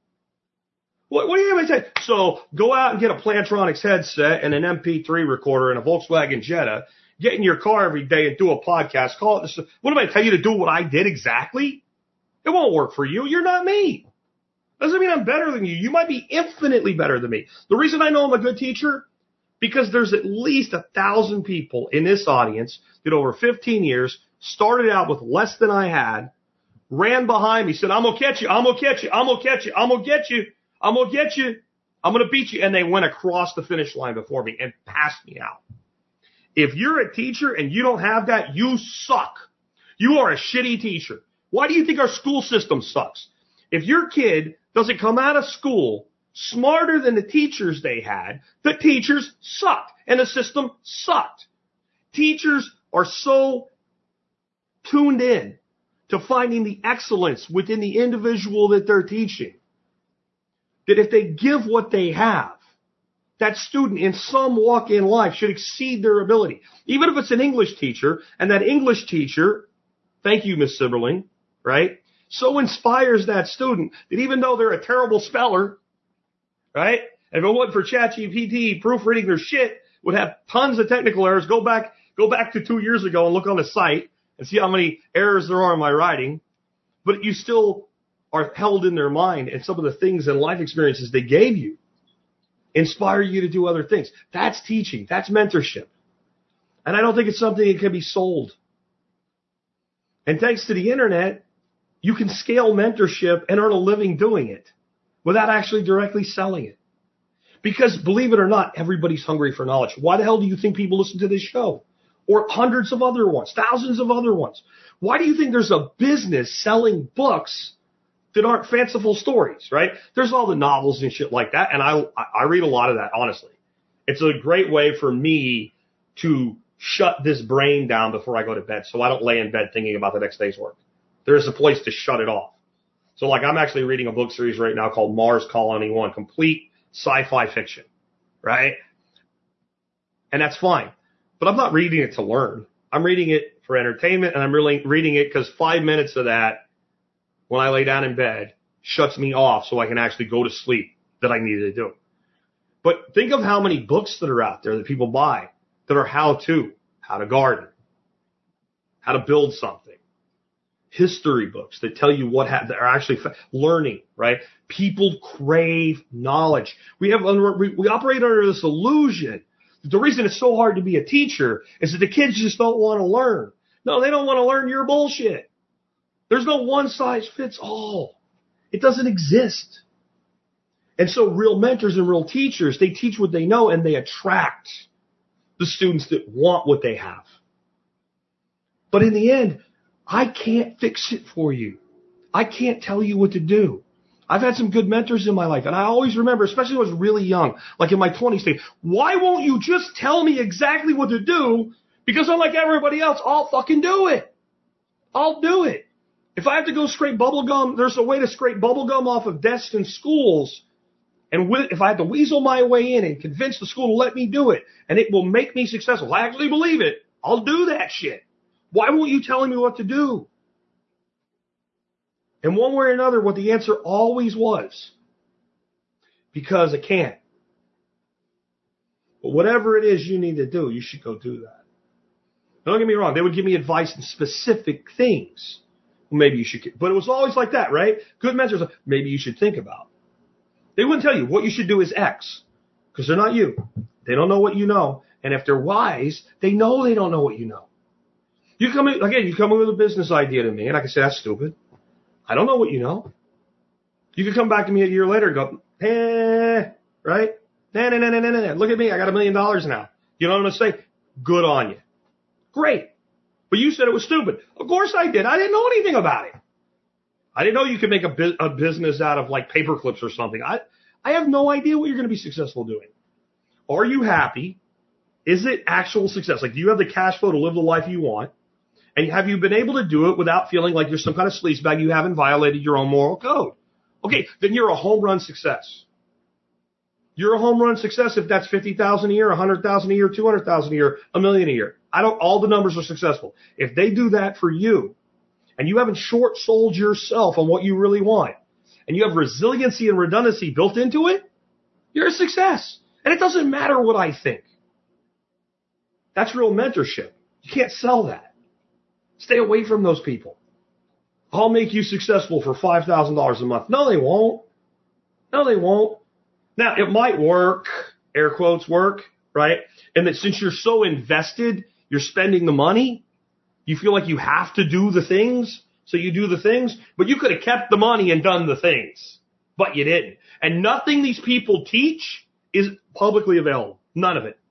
What, what are you going to say? So go out and get a Plantronics headset and an M P three recorder and a Volkswagen Jetta. Get in your car every day and do a podcast. Call it this. What am I tell you to do what I did exactly? It won't work for you. You're not me. Doesn't mean I'm better than you. You might be infinitely better than me. The reason I know I'm a good teacher, because there's at least a thousand people in this audience that over fifteen years started out with less than I had, ran behind me, said, I'm going to catch you. I'm going to catch you. I'm going to catch you. I'm going to get you. I'm going to get you. I'm going to beat you. And they went across the finish line before me and passed me out. If you're a teacher and you don't have that, you suck. You are a shitty teacher. Why do you think our school system sucks? If your kid doesn't come out of school smarter than the teachers they had, the teachers sucked and the system sucked. Teachers are so tuned in to finding the excellence within the individual that they're teaching that if they give what they have, that student in some walk in life should exceed their ability. Even if it's an English teacher, and that English teacher, thank you, Miss Sibberling, right, so inspires that student that even though they're a terrible speller, right, and if it wasn't for ChatGPT proofreading their shit, would have tons of technical errors. Go back, go back to two years ago and look on the site and see how many errors there are in my writing. But you still are held in their mind, and some of the things and life experiences they gave you inspire you to do other things. That's teaching. That's mentorship. And I don't think it's something that can be sold. And thanks to the internet, you can scale mentorship and earn a living doing it without actually directly selling it. Because believe it or not, everybody's hungry for knowledge. Why the hell do you think people listen to this show? Or hundreds of other ones, thousands of other ones. Why do you think there's a business selling books that aren't fanciful stories, right? There's all the novels and shit like that, and I I read a lot of that, honestly. It's a great way for me to shut this brain down before I go to bed, so I don't lay in bed thinking about the next day's work. There's a place to shut it off. So, like, I'm actually reading a book series right now called Mars Colony One, complete sci-fi fiction, right? And that's fine. But I'm not reading it to learn. I'm reading it for entertainment, and I'm really reading it because five minutes of that, when I lay down in bed, shuts me off so I can actually go to sleep that I needed to do. But think of how many books that are out there that people buy that are how-to, how to garden, how to build something, history books that tell you what ha- that are actually fa- learning, right? People crave knowledge. We have we, we operate under this illusion that the reason it's so hard to be a teacher is that the kids just don't want to learn. No, they don't want to learn your bullshit. There's no one size fits all. It doesn't exist. And so real mentors and real teachers, they teach what they know and they attract the students that want what they have. But in the end, I can't fix it for you. I can't tell you what to do. I've had some good mentors in my life, and I always remember, especially when I was really young, like in my twenties, saying, why won't you just tell me exactly what to do? Because unlike everybody else, I'll fucking do it. I'll do it. If I have to go scrape bubble gum, there's a way to scrape bubble gum off of desks in schools. And with, if I have to weasel my way in and convince the school to let me do it, and it will make me successful, I actually believe it, I'll do that shit. Why won't you tell me what to do? And one way or another, what the answer always was, because I can't. But whatever it is you need to do, you should go do that. Now, don't get me wrong. They would give me advice in specific things. Well, maybe you should, but it was always like that, right? Good mentors, maybe you should think about. They wouldn't tell you what you should do is X, because they're not you. They don't know what you know. And if they're wise, they know they don't know what you know. You come in, again, you come in with a business idea to me, and I can say, that's stupid. I don't know what you know. You could come back to me a year later and go, eh, right? Nah, nah, nah, nah, nah, nah. Look at me. I got a million dollars now. You know what I'm going to say? Good on you. Great. But you said it was stupid. Of course I did. I didn't know anything about it. I didn't know you could make a, bu- a business out of like paper clips or something. I, I have no idea what you're going to be successful doing. Are you happy? Is it actual success? Like, do you have the cash flow to live the life you want? And have you been able to do it without feeling like you're some kind of sleazebag? You haven't violated your own moral code. Okay, then you're a home run success. You're a home run success if that's fifty thousand a year, one hundred thousand a year, two hundred thousand a year, a million a year. I don't, all the numbers are successful. If they do that for you, and you haven't short sold yourself on what you really want, and you have resiliency and redundancy built into it, you're a success. And it doesn't matter what I think. That's real mentorship. You can't sell that. Stay away from those people. I'll make you successful for five thousand dollars a month. No, they won't. No, they won't. Now, it might work, air quotes work, right? And that since you're so invested, you're spending the money, you feel like you have to do the things, so you do the things, but you could have kept the money and done the things, but you didn't. And nothing these people teach is publicly available. None of it.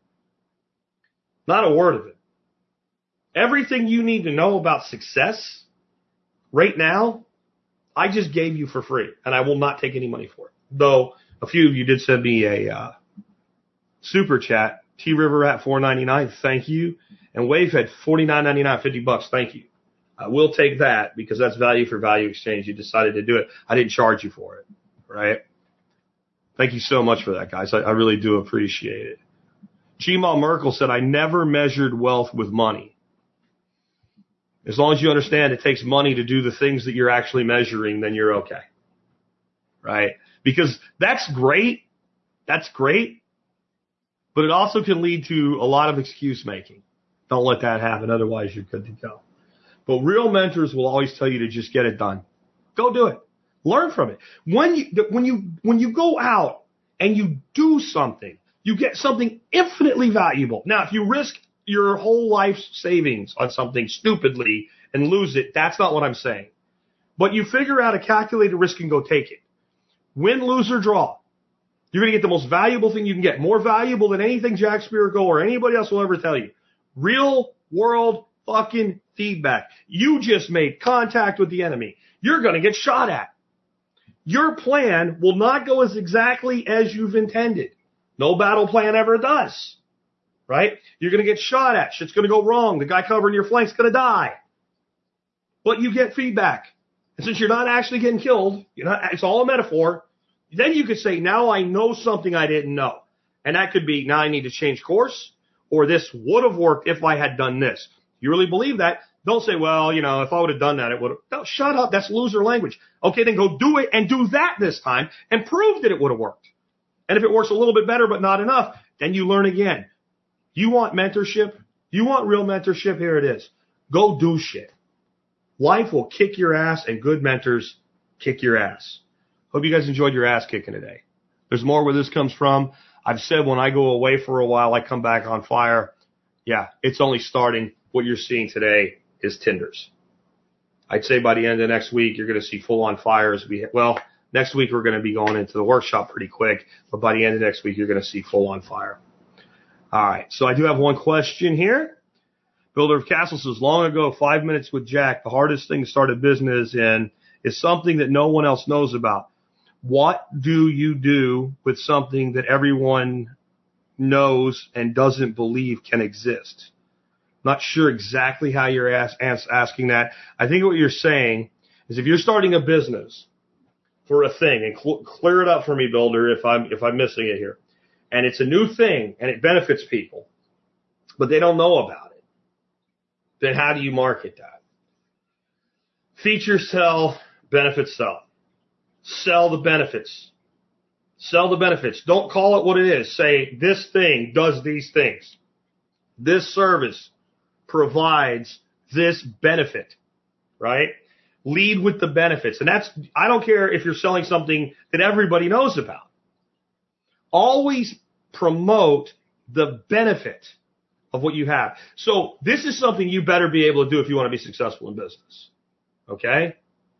Not a word of it. Everything you need to know about success right now, I just gave you for free, and I will not take any money for it. Though a few of you did send me a uh, super chat. T River at four ninety-nine, thank you. And Wave had forty-nine ninety-nine, fifty bucks, thank you. I will take that because that's value for value exchange. You decided to do it. I didn't charge you for it, right? Thank you so much for that, guys. I, I really do appreciate it. G-Mal Merkel said, I never measured wealth with money. As long as you understand it takes money to do the things that you're actually measuring, then you're okay, right? Because that's great. That's great. But it also can lead to a lot of excuse making. Don't let that happen. Otherwise, you're good to go. But real mentors will always tell you to just get it done. Go do it. Learn from it. When you, when you, when you go out and you do something, you get something infinitely valuable. Now, if you risk your whole life's savings on something stupidly and lose it, that's not what I'm saying. But you figure out a calculated risk and go take it. Win, lose, or draw. You're going to get the most valuable thing you can get. More valuable than anything Jack Spirko or anybody else will ever tell you. Real world fucking feedback. You just made contact with the enemy. You're going to get shot at. Your plan will not go as exactly as you've intended. No battle plan ever does. Right? You're going to get shot at. Shit's going to go wrong. The guy covering your flank's going to die. But you get feedback. And since you're not actually getting killed, you're not, it's all a metaphor. Then you could say, now I know something I didn't know. And that could be, now I need to change course, or this would have worked if I had done this. You really believe that? Don't say, well, you know, if I would have done that, it would have. No, shut up. That's loser language. Okay, then go do it and do that this time and prove that it would have worked. And if it works a little bit better but not enough, then you learn again. You want mentorship? You want real mentorship? Here it is. Go do shit. Life will kick your ass, and good mentors kick your ass. Hope you guys enjoyed your ass kicking today. There's more where this comes from. I've said when I go away for a while, I come back on fire. Yeah, it's only starting. What you're seeing today is tinders. I'd say by the end of next week, you're going to see full-on fires. We Well, next week we're going to be going into the workshop pretty quick, but by the end of next week, you're going to see full-on fire. All right, so I do have one question here. Builder of Castle says, long ago, five minutes with Jack, the hardest thing to start a business in is something that no one else knows about. What do you do with something that everyone knows and doesn't believe can exist? Not sure exactly how you're ask, ask, asking that. I think what you're saying is if you're starting a business for a thing, and cl- clear it up for me, Builder, if I'm if I'm missing it here, and it's a new thing and it benefits people, but they don't know about it, then how do you market that? Features sell, benefits sell. Sell the benefits. Sell the benefits. Don't call it what it is. Say, this thing does these things. This service provides this benefit, right? Lead with the benefits. And that's, I don't care if you're selling something that everybody knows about. Always promote the benefit of what you have. So this is something you better be able to do if you want to be successful in business. Okay?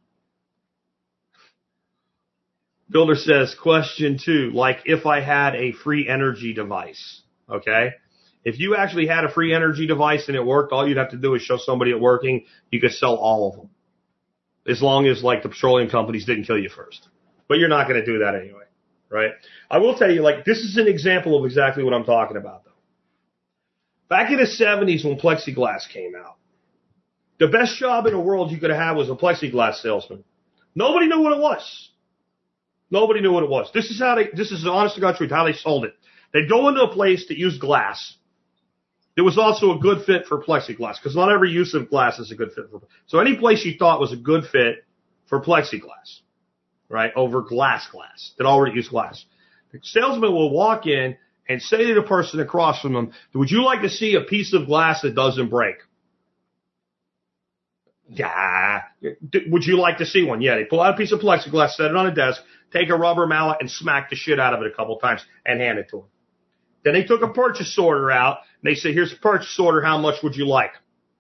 Builder says, question two, like if I had a free energy device, okay? If you actually had a free energy device and it worked, all you'd have to do is show somebody it working. You could sell all of them. As long as, like, the petroleum companies didn't kill you first. But you're not going to do that anyway, right? I will tell you, like, this is an example of exactly what I'm talking about, though. Back in the seventies when plexiglass came out, the best job in the world you could have had was a plexiglass salesman. Nobody knew what it was. Nobody knew what it was. This is how they, this is the honest to God truth, how they sold it. They'd go into a place that used glass, It was also a good fit for plexiglass because not every use of glass is a good fit for. So any place you thought was a good fit for plexiglass, right, over glass glass that already used glass. The salesman will walk in and say to the person across from them, would you like to see a piece of glass that doesn't break? Yeah. Would you like to see one? Yeah. They pull out a piece of plexiglass, set it on a desk, take a rubber mallet and smack the shit out of it a couple times and hand it to him. Then they took a purchase order out and they said, here's the purchase order. How much would you like?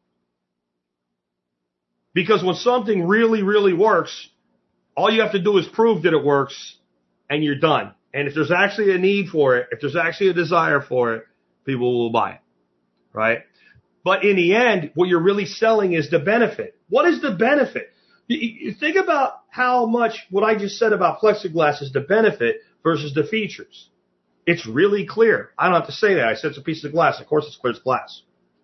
Because when something really, really works, all you have to do is prove that it works and you're done. And if there's actually a need for it, if there's actually a desire for it, people will buy it, right? But in the end, what you're really selling is the benefit. What is the benefit? You think about how much what I just said about plexiglass is the benefit versus the features. It's really clear. I don't have to say that. I said it's a piece of glass. Of course it's clear as glass.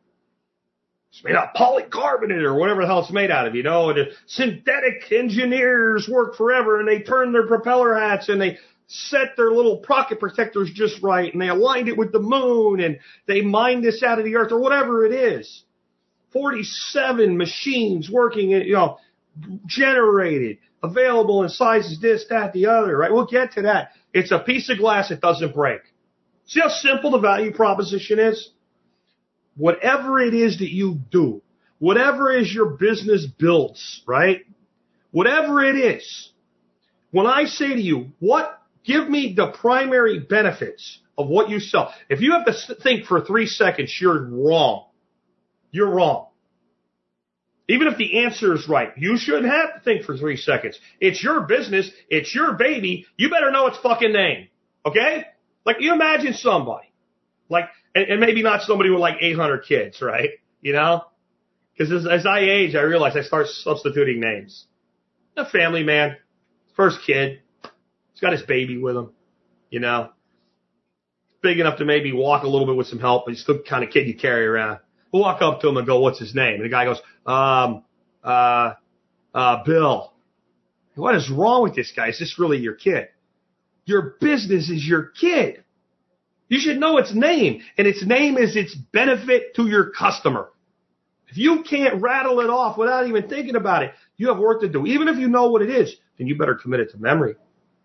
It's made out of polycarbonate or whatever the hell it's made out of, you know. And the synthetic engineers work forever and they turn their propeller hats and they set their little pocket protectors just right and they aligned it with the moon and they mined this out of the earth or whatever it is. forty-seven machines working, you know, generated, available in sizes this, that, the other, right? We'll get to that. It's a piece of glass that doesn't break. See how simple the value proposition is? Whatever it is that you do, whatever is your business builds, right? Whatever it is, when I say to you, what, give me the primary benefits of what you sell. If you have to think for three seconds, you're wrong. You're wrong. Even if the answer is right, you shouldn't have to think for three seconds. It's your business. It's your baby. You better know its fucking name. Okay? Like, you imagine somebody. Like, and, and maybe not somebody with like eight hundred kids, right? You know? Because as, as I age, I realize I start substituting names. A family man. First kid. He's got his baby with him. You know? Big enough to maybe walk a little bit with some help, but he's still the kind of kid you carry around. We'll walk up to him and go, what's his name? And the guy goes, um, uh, uh, Bill. What is wrong with this guy? Is this really your kid? Your business is your kid. You should know its name, and its name is its benefit to your customer. If you can't rattle it off without even thinking about it, you have work to do. Even if you know what it is, then you better commit it to memory.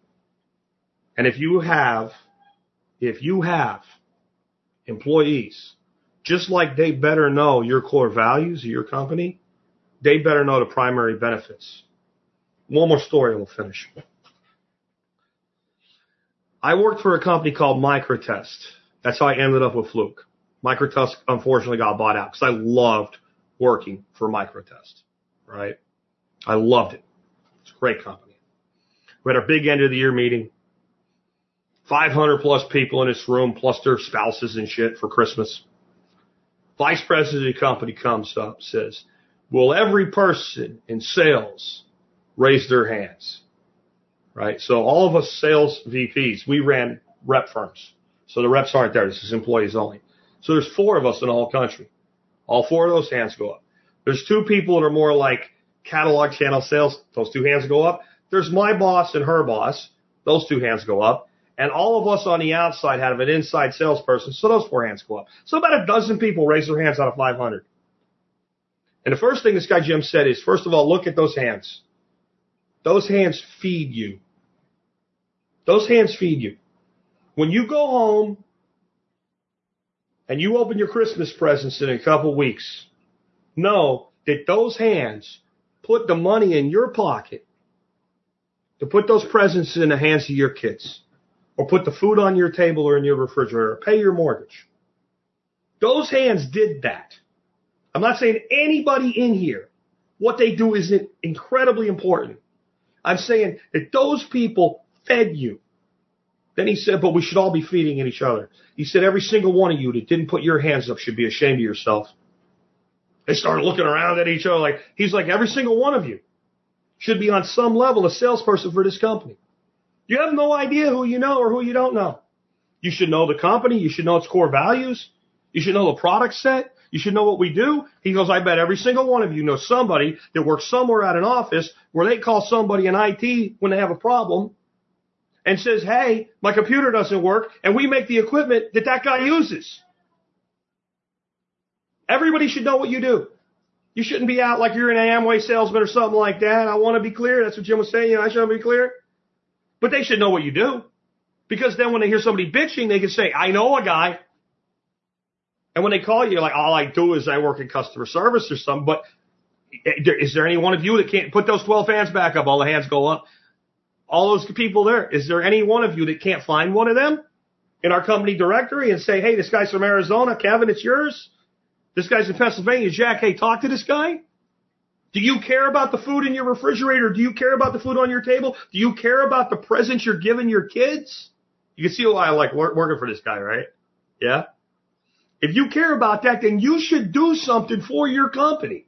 And if you have, if you have employees, just like they better know your core values of your company, they better know the primary benefits. One more story and we'll finish. I worked for a company called Microtest. That's how I ended up with Fluke. Microtest unfortunately got bought out because I loved working for Microtest, right? I loved it. It's a great company. We had our big end of the year meeting. five hundred plus people in this room, plus their spouses and shit for Christmas. Vice president of the company comes up, says, will every person in sales raise their hands? Right? So all of us sales V Ps, we ran rep firms. So the reps aren't there. This is employees only. So there's four of us in the whole country. All four of those hands go up. There's two people that are more like catalog channel sales. Those two hands go up. There's my boss and her boss. Those two hands go up. And all of us on the outside have an inside salesperson, so those four hands go up. So about a dozen people raise their hands out of five hundred. And the first thing this guy Jim said is, first of all, look at those hands. Those hands feed you. Those hands feed you. When you go home and you open your Christmas presents in a couple weeks, know that those hands put the money in your pocket to put those presents in the hands of your kids. Or put the food on your table or in your refrigerator, or pay your mortgage. Those hands did that. I'm not saying anybody in here, what they do is incredibly important. I'm saying that those people fed you. Then he said, but we should all be feeding each other. He said, every single one of you that didn't put your hands up should be ashamed of yourself. They started looking around at each other like, he's like, every single one of you should be on some level a salesperson for this company. You have no idea who you know or who you don't know. You should know the company. You should know its core values. You should know the product set. You should know what we do. He goes, I bet every single one of you know somebody that works somewhere at an office where they call somebody in I T when they have a problem and says, hey, my computer doesn't work, and we make the equipment that that guy uses. Everybody should know what you do. You shouldn't be out like you're an Amway salesman or something like that. I want to be clear. That's what Jim was saying. You know, I should be clear. But they should know what you do. Because then when they hear somebody bitching, they can say, I know a guy. And when they call you, you're like, all I do is I work in customer service or something. But is there any one of you that can't put those twelve hands back up? All the hands go up. All those people there. Is there any one of you that can't find one of them in our company directory and say, hey, this guy's from Arizona. Kevin, it's yours. This guy's in Pennsylvania. Jack, hey, talk to this guy. Do you care about the food in your refrigerator? Do you care about the food on your table? Do you care about the presents you're giving your kids? You can see why I like working for this guy, right? Yeah. If you care about that, then you should do something for your company.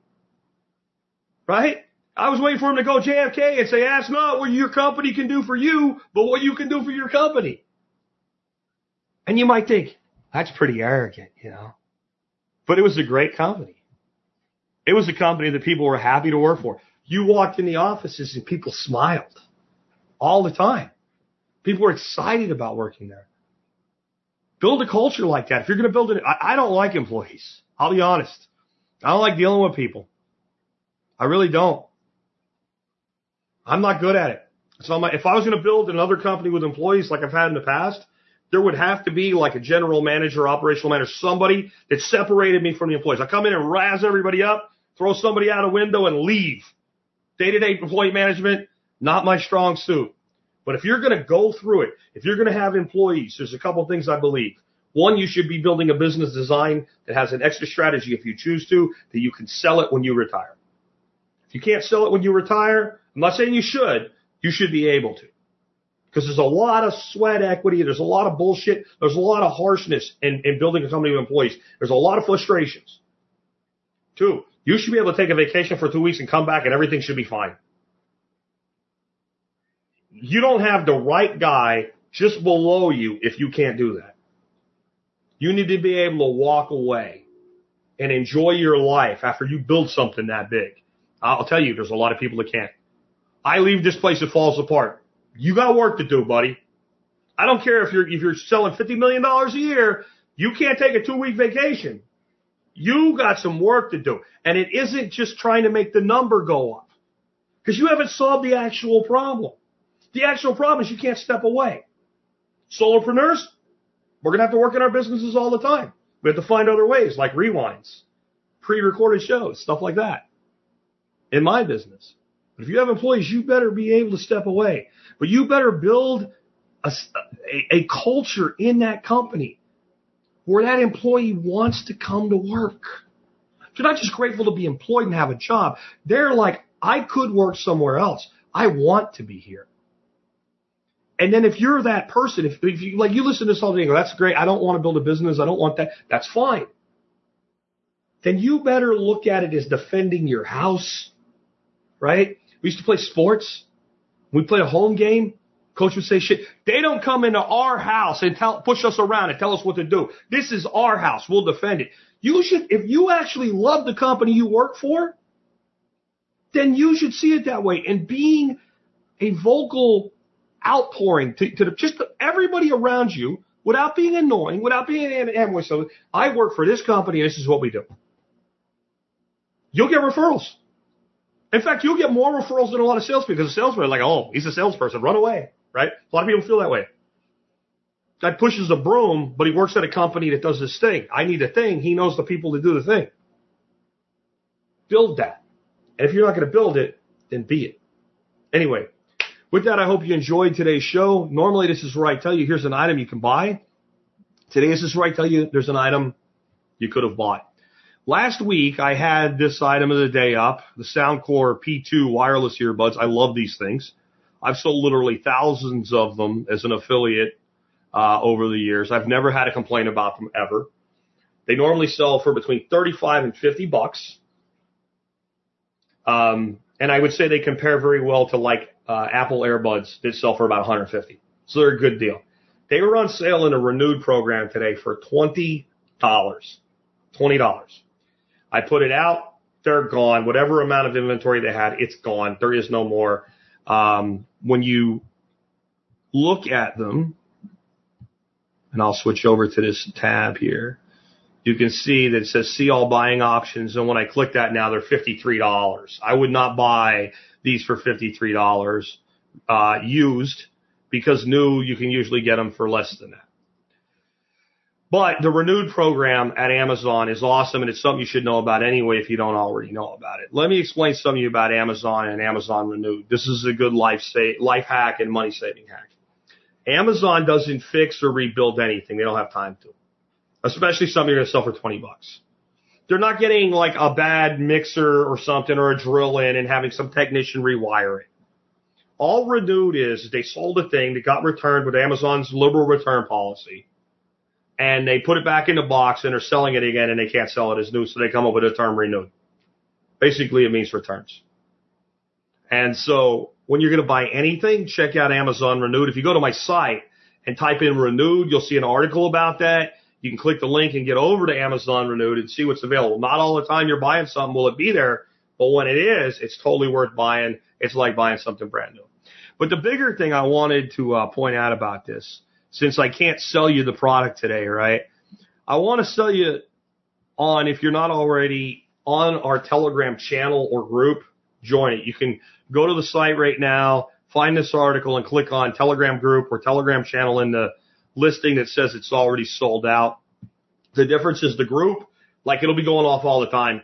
Right? I was waiting for him to go J F K and say, ask not what your company can do for you, but what you can do for your company. And you might think, that's pretty arrogant, you know. But it was a great company. It was a company that people were happy to work for. You walked in the offices and people smiled all the time. People were excited about working there. Build a culture like that. If you're going to build it, I, I don't like employees. I'll be honest. I don't like dealing with people. I really don't. I'm not good at it. So I'm like, if I was going to build another company with employees like I've had in the past, there would have to be like a general manager, operational manager, somebody that separated me from the employees. I come in and razz everybody up, throw somebody out a window and leave. Day-to-day employee management, not my strong suit. But if you're going to go through it, if you're going to have employees, there's a couple of things I believe. One, you should be building a business design that has an extra strategy if you choose to, that you can sell it when you retire. If you can't sell it when you retire, I'm not saying you should, you should be able to. Because there's a lot of sweat equity, there's a lot of bullshit, there's a lot of harshness in, in building a company with employees. There's a lot of frustrations. Two, you should be able to take a vacation for two weeks and come back and everything should be fine. You don't have the right guy just below you if you can't do that. You need to be able to walk away and enjoy your life after you build something that big. I'll tell you, there's a lot of people that can't. I leave this place, it falls apart. You got work to do, buddy. I don't care if you're if you're selling fifty million dollars a year, you can't take a two-week vacation. You got some work to do. And it isn't just trying to make the number go up. Because you haven't solved the actual problem. The actual problem is you can't step away. Solopreneurs, we're going to have to work in our businesses all the time. We have to find other ways, like rewinds, pre-recorded shows, stuff like that. In my business. But if you have employees, you better be able to step away. But you better build a, a, a culture in that company where that employee wants to come to work. They're not just grateful to be employed and have a job. They're like, I could work somewhere else. I want to be here. And then if you're that person, if, if you like you listen to this all day and go, that's great, I don't want to build a business, I don't want that, that's fine. Then you better look at it as defending your house, right? We used to play sports. We play a home game. Coach would say shit. They don't come into our house and tell, push us around and tell us what to do. This is our house. We'll defend it. You should, if you actually love the company you work for, then you should see it that way. And being a vocal outpouring to, to the, just to everybody around you without being annoying, without being an Amway. So I work for this company and this is what we do. You'll get referrals. In fact, you'll get more referrals than a lot of salespeople because the salesmen are like, oh, he's a salesperson, run away, right? A lot of people feel that way. Guy pushes a broom, but he works at a company that does this thing. I need a thing. He knows the people to do the thing. Build that. And if you're not going to build it, then be it. Anyway, with that, I hope you enjoyed today's show. Normally, this is where I tell you, here's an item you can buy. Today, this is where I tell you there's an item you could have bought. Last week, I had this item of the day up, the Soundcore P two wireless earbuds. I love these things. I've sold literally thousands of them as an affiliate uh, over the years. I've never had a complaint about them ever. They normally sell for between thirty-five and fifty bucks. Um, and I would say they compare very well to like uh, Apple AirBuds that sell for about one hundred fifty. So they're a good deal. They were on sale in a renewed program today for twenty dollars. twenty dollars. I put it out. They're gone. Whatever amount of inventory they had, it's gone. There is no more. Um, when you look at them, and I'll switch over to this tab here. you can see that it says see all buying options. And when I click that now, they're fifty-three dollars. I would not buy these for fifty-three dollars uh, used, because new, you can usually get them for less than that. But the Renewed program at Amazon is awesome, and it's something you should know about anyway if you don't already know about it. Let me explain something to you about Amazon and Amazon Renewed. This is a good life sa- life hack and money-saving hack. Amazon doesn't fix or rebuild anything. They don't have time to, especially something you're going to sell for twenty bucks. They're not getting like a bad mixer or something or a drill in and having some technician rewire it. All Renewed is, is they sold a thing that got returned with Amazon's liberal return policy, and they put it back in the box and they're selling it again, and they can't sell it as new, so they come up with the term Renewed. Basically, it means returns. And so when you're going to buy anything, check out Amazon Renewed. If you go to my site and type in Renewed, you'll see an article about that. You can click the link and get over to Amazon Renewed and see what's available. Not all the time you're buying something will it be there, but when it is, it's totally worth buying. It's like buying something brand new. But the bigger thing I wanted to uh, point out about this, since I can't sell you the product today, right? I want to sell you on, if you're not already on our Telegram channel or group, join it. You can go to the site right now, find this article, and click on Telegram group or Telegram channel in the listing that says it's already sold out. The difference is the group, like it'll be going off all the time.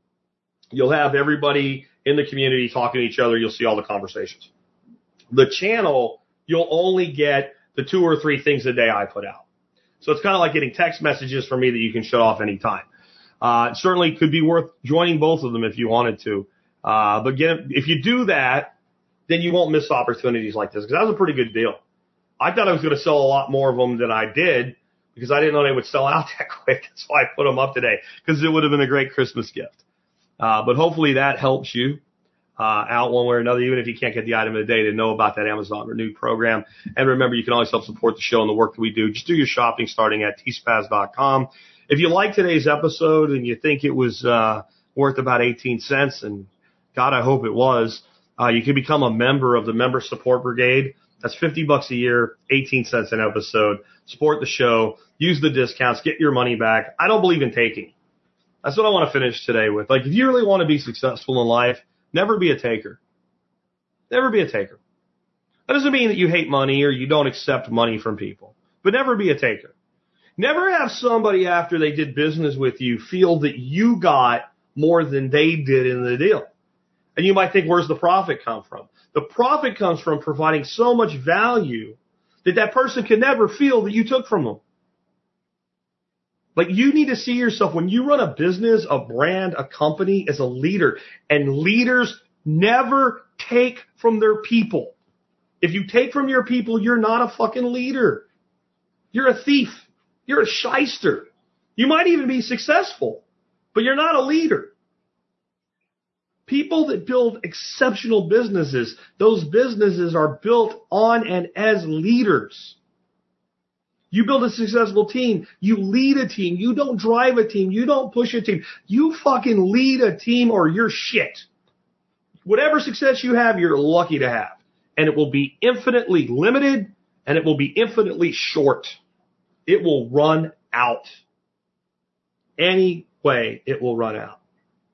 You'll have everybody in the community talking to each other. You'll see all the conversations. The channel, you'll only get the two or three things a day I put out. So it's kind of like getting text messages from me that you can shut off anytime. Uh, it certainly could be worth joining both of them if you wanted to. Uh, but get, if you do that, then you won't miss opportunities like this, because that was a pretty good deal. I thought I was going to sell a lot more of them than I did, because I didn't know they would sell out that quick. That's why I put them up today, because it would have been a great Christmas gift. Uh, but hopefully that helps you uh, out one way or another, even if you can't get the item of the day, to know about that Amazon Renewed program. And remember, you can always help support the show and the work that we do. Just do your shopping starting at T spaz dot com. If you like today's episode and you think it was uh, worth about eighteen cents, and God, I hope it was, uh, you can become a member of the Member Support Brigade. That's fifty bucks a year, eighteen cents an episode. Support the show. Use the discounts. Get your money back. I don't believe in taking. That's what I want to finish today with. Like, if you really want to be successful in life, never be a taker. Never be a taker. That doesn't mean that you hate money or you don't accept money from people, but never be a taker. Never have somebody, after they did business with you, feel that you got more than they did in the deal. And you might think, where's the profit come from? The profit comes from providing so much value that that person can never feel that you took from them. Like, you need to see yourself, when you run a business, a brand, a company, as a leader. And leaders never take from their people. If you take from your people, you're not a fucking leader. You're a thief. You're a shyster. You might even be successful, but you're not a leader. People that build exceptional businesses, those businesses are built on and as leaders. You build a successful team. You lead a team. You don't drive a team. You don't push a team. You fucking lead a team, or you're shit. Whatever success you have, you're lucky to have. And it will be infinitely limited, and it will be infinitely short. It will run out. Any way it will run out.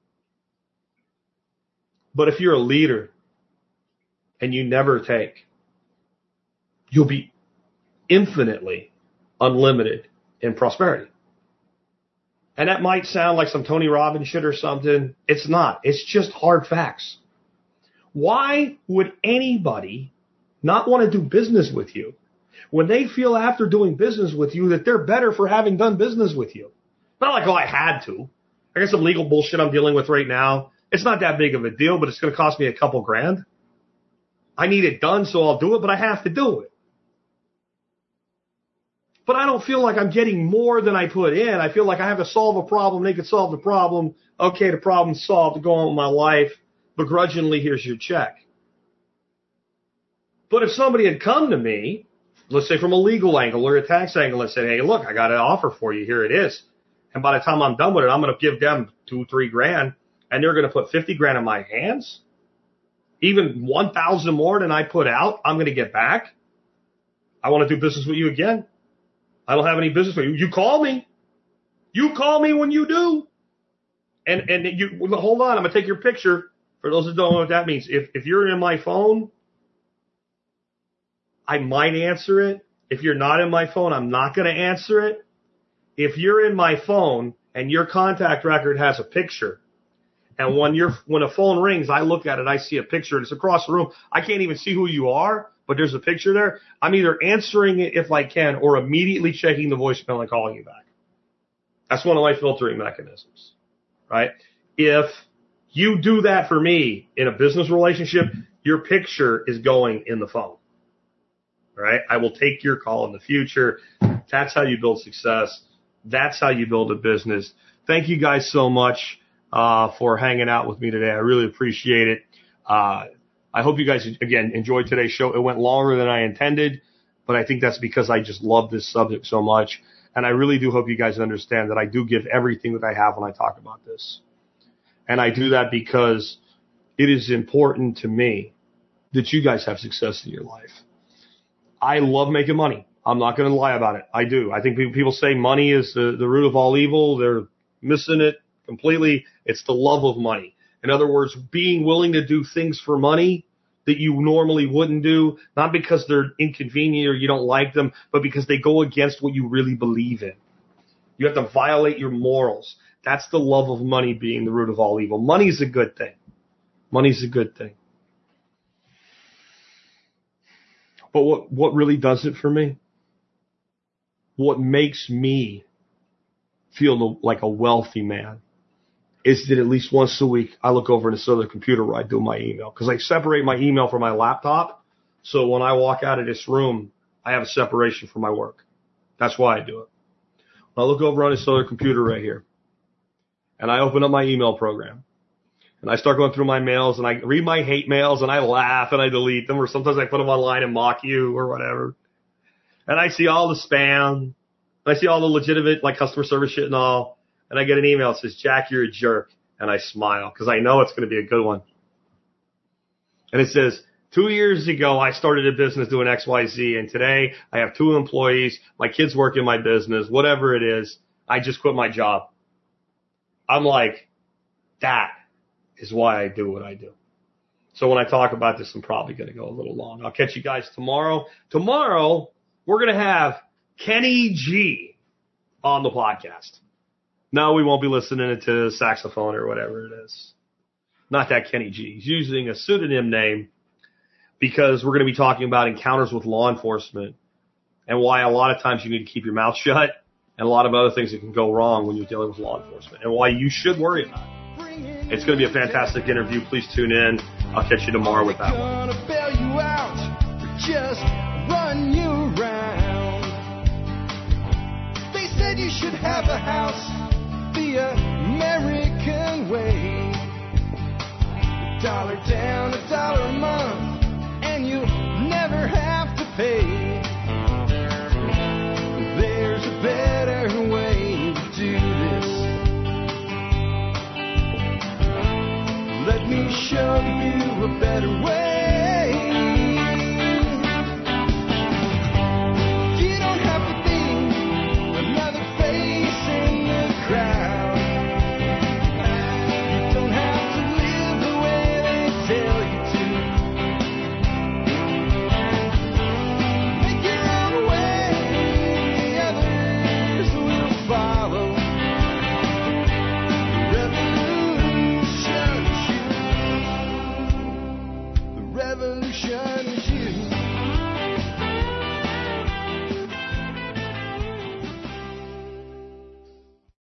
But if you're a leader and you never take, you'll be infinitely unlimited in prosperity. And that might sound like some Tony Robbins shit or something. It's not. It's just hard facts. Why would anybody not want to do business with you when they feel after doing business with you that they're better for having done business with you? Not like, oh, I had to. I got some legal bullshit I'm dealing with right now. It's not that big of a deal, but it's going to cost me a couple grand. I need it done, so I'll do it, but I have to do it. But I don't feel like I'm getting more than I put in. I feel like I have to solve a problem. They can solve the problem. Okay, the problem's solved. Go on with my life. Begrudgingly, here's your check. But if somebody had come to me, let's say from a legal angle or a tax angle, and said, hey, look, I got an offer for you. Here it is. And by the time I'm done with it, I'm going to give them two, three grand. And they're going to put fifty grand in my hands. Even one thousand more than I put out, I'm going to get back. I want to do business with you again. I don't have any business with you. You call me. You call me when you do. And and you hold on, I'm gonna take your picture. For those that don't know what that means, if if you're in my phone, I might answer it. If you're not in my phone, I'm not gonna answer it. If you're in my phone and your contact record has a picture, and when your when a phone rings, I look at it, I see a picture, and it's across the room. I can't even see who you are, but there's a picture there. I'm either answering it if I can, or immediately checking the voicemail and calling you back. That's one of my filtering mechanisms, right? If you do that for me in a business relationship, your picture is going in the phone, right? I will take your call in the future. That's how you build success. That's how you build a business. Thank you guys so much uh, for hanging out with me today. I really appreciate it. Uh, I hope you guys, again, enjoyed today's show. It went longer than I intended, but I think that's because I just love this subject so much. And I really do hope you guys understand that I do give everything that I have when I talk about this. And I do that because it is important to me that you guys have success in your life. I love making money. I'm not going to lie about it. I do. I think people say money is the, the root of all evil. They're missing it completely. It's the love of money. In other words, being willing to do things for money that you normally wouldn't do, not because they're inconvenient or you don't like them, but because they go against what you really believe in. You have to violate your morals. That's the love of money being the root of all evil. Money's a good thing. Money's a good thing. But what, what really does it for me? What makes me feel like a wealthy man is that at least once a week I look over into this other computer where I do my email. Because I separate my email from my laptop. So when I walk out of this room, I have a separation from my work. That's why I do it. I look over on this other computer right here. And I open up my email program. And I start going through my mails and I read my hate mails and I laugh and I delete them, or sometimes I put them online and mock you or whatever. And I see all the spam. And I see all the legitimate like customer service shit and all. And I get an email that says, Jack, you're a jerk. And I smile because I know it's going to be a good one. And it says, two years ago, I started a business doing X, Y, Z. And today I have two employees. My kids work in my business, whatever it is. I just quit my job. I'm like, that is why I do what I do. So when I talk about this, I'm probably going to go a little long. I'll catch you guys tomorrow. Tomorrow, we're going to have Kenny G on the podcast. No, we won't be listening to saxophone or whatever it is. Not that Kenny G. He's using a pseudonym name because we're going to be talking about encounters with law enforcement and why a lot of times you need to keep your mouth shut and a lot of other things that can go wrong when you're dealing with law enforcement and why you should worry about it. It's going to be a fantastic interview. Please tune in. I'll catch you tomorrow with that one. Gonna bail you out or just run you around. They said you should have a house the American way. A dollar down, a dollar a month, and you'll never have to pay.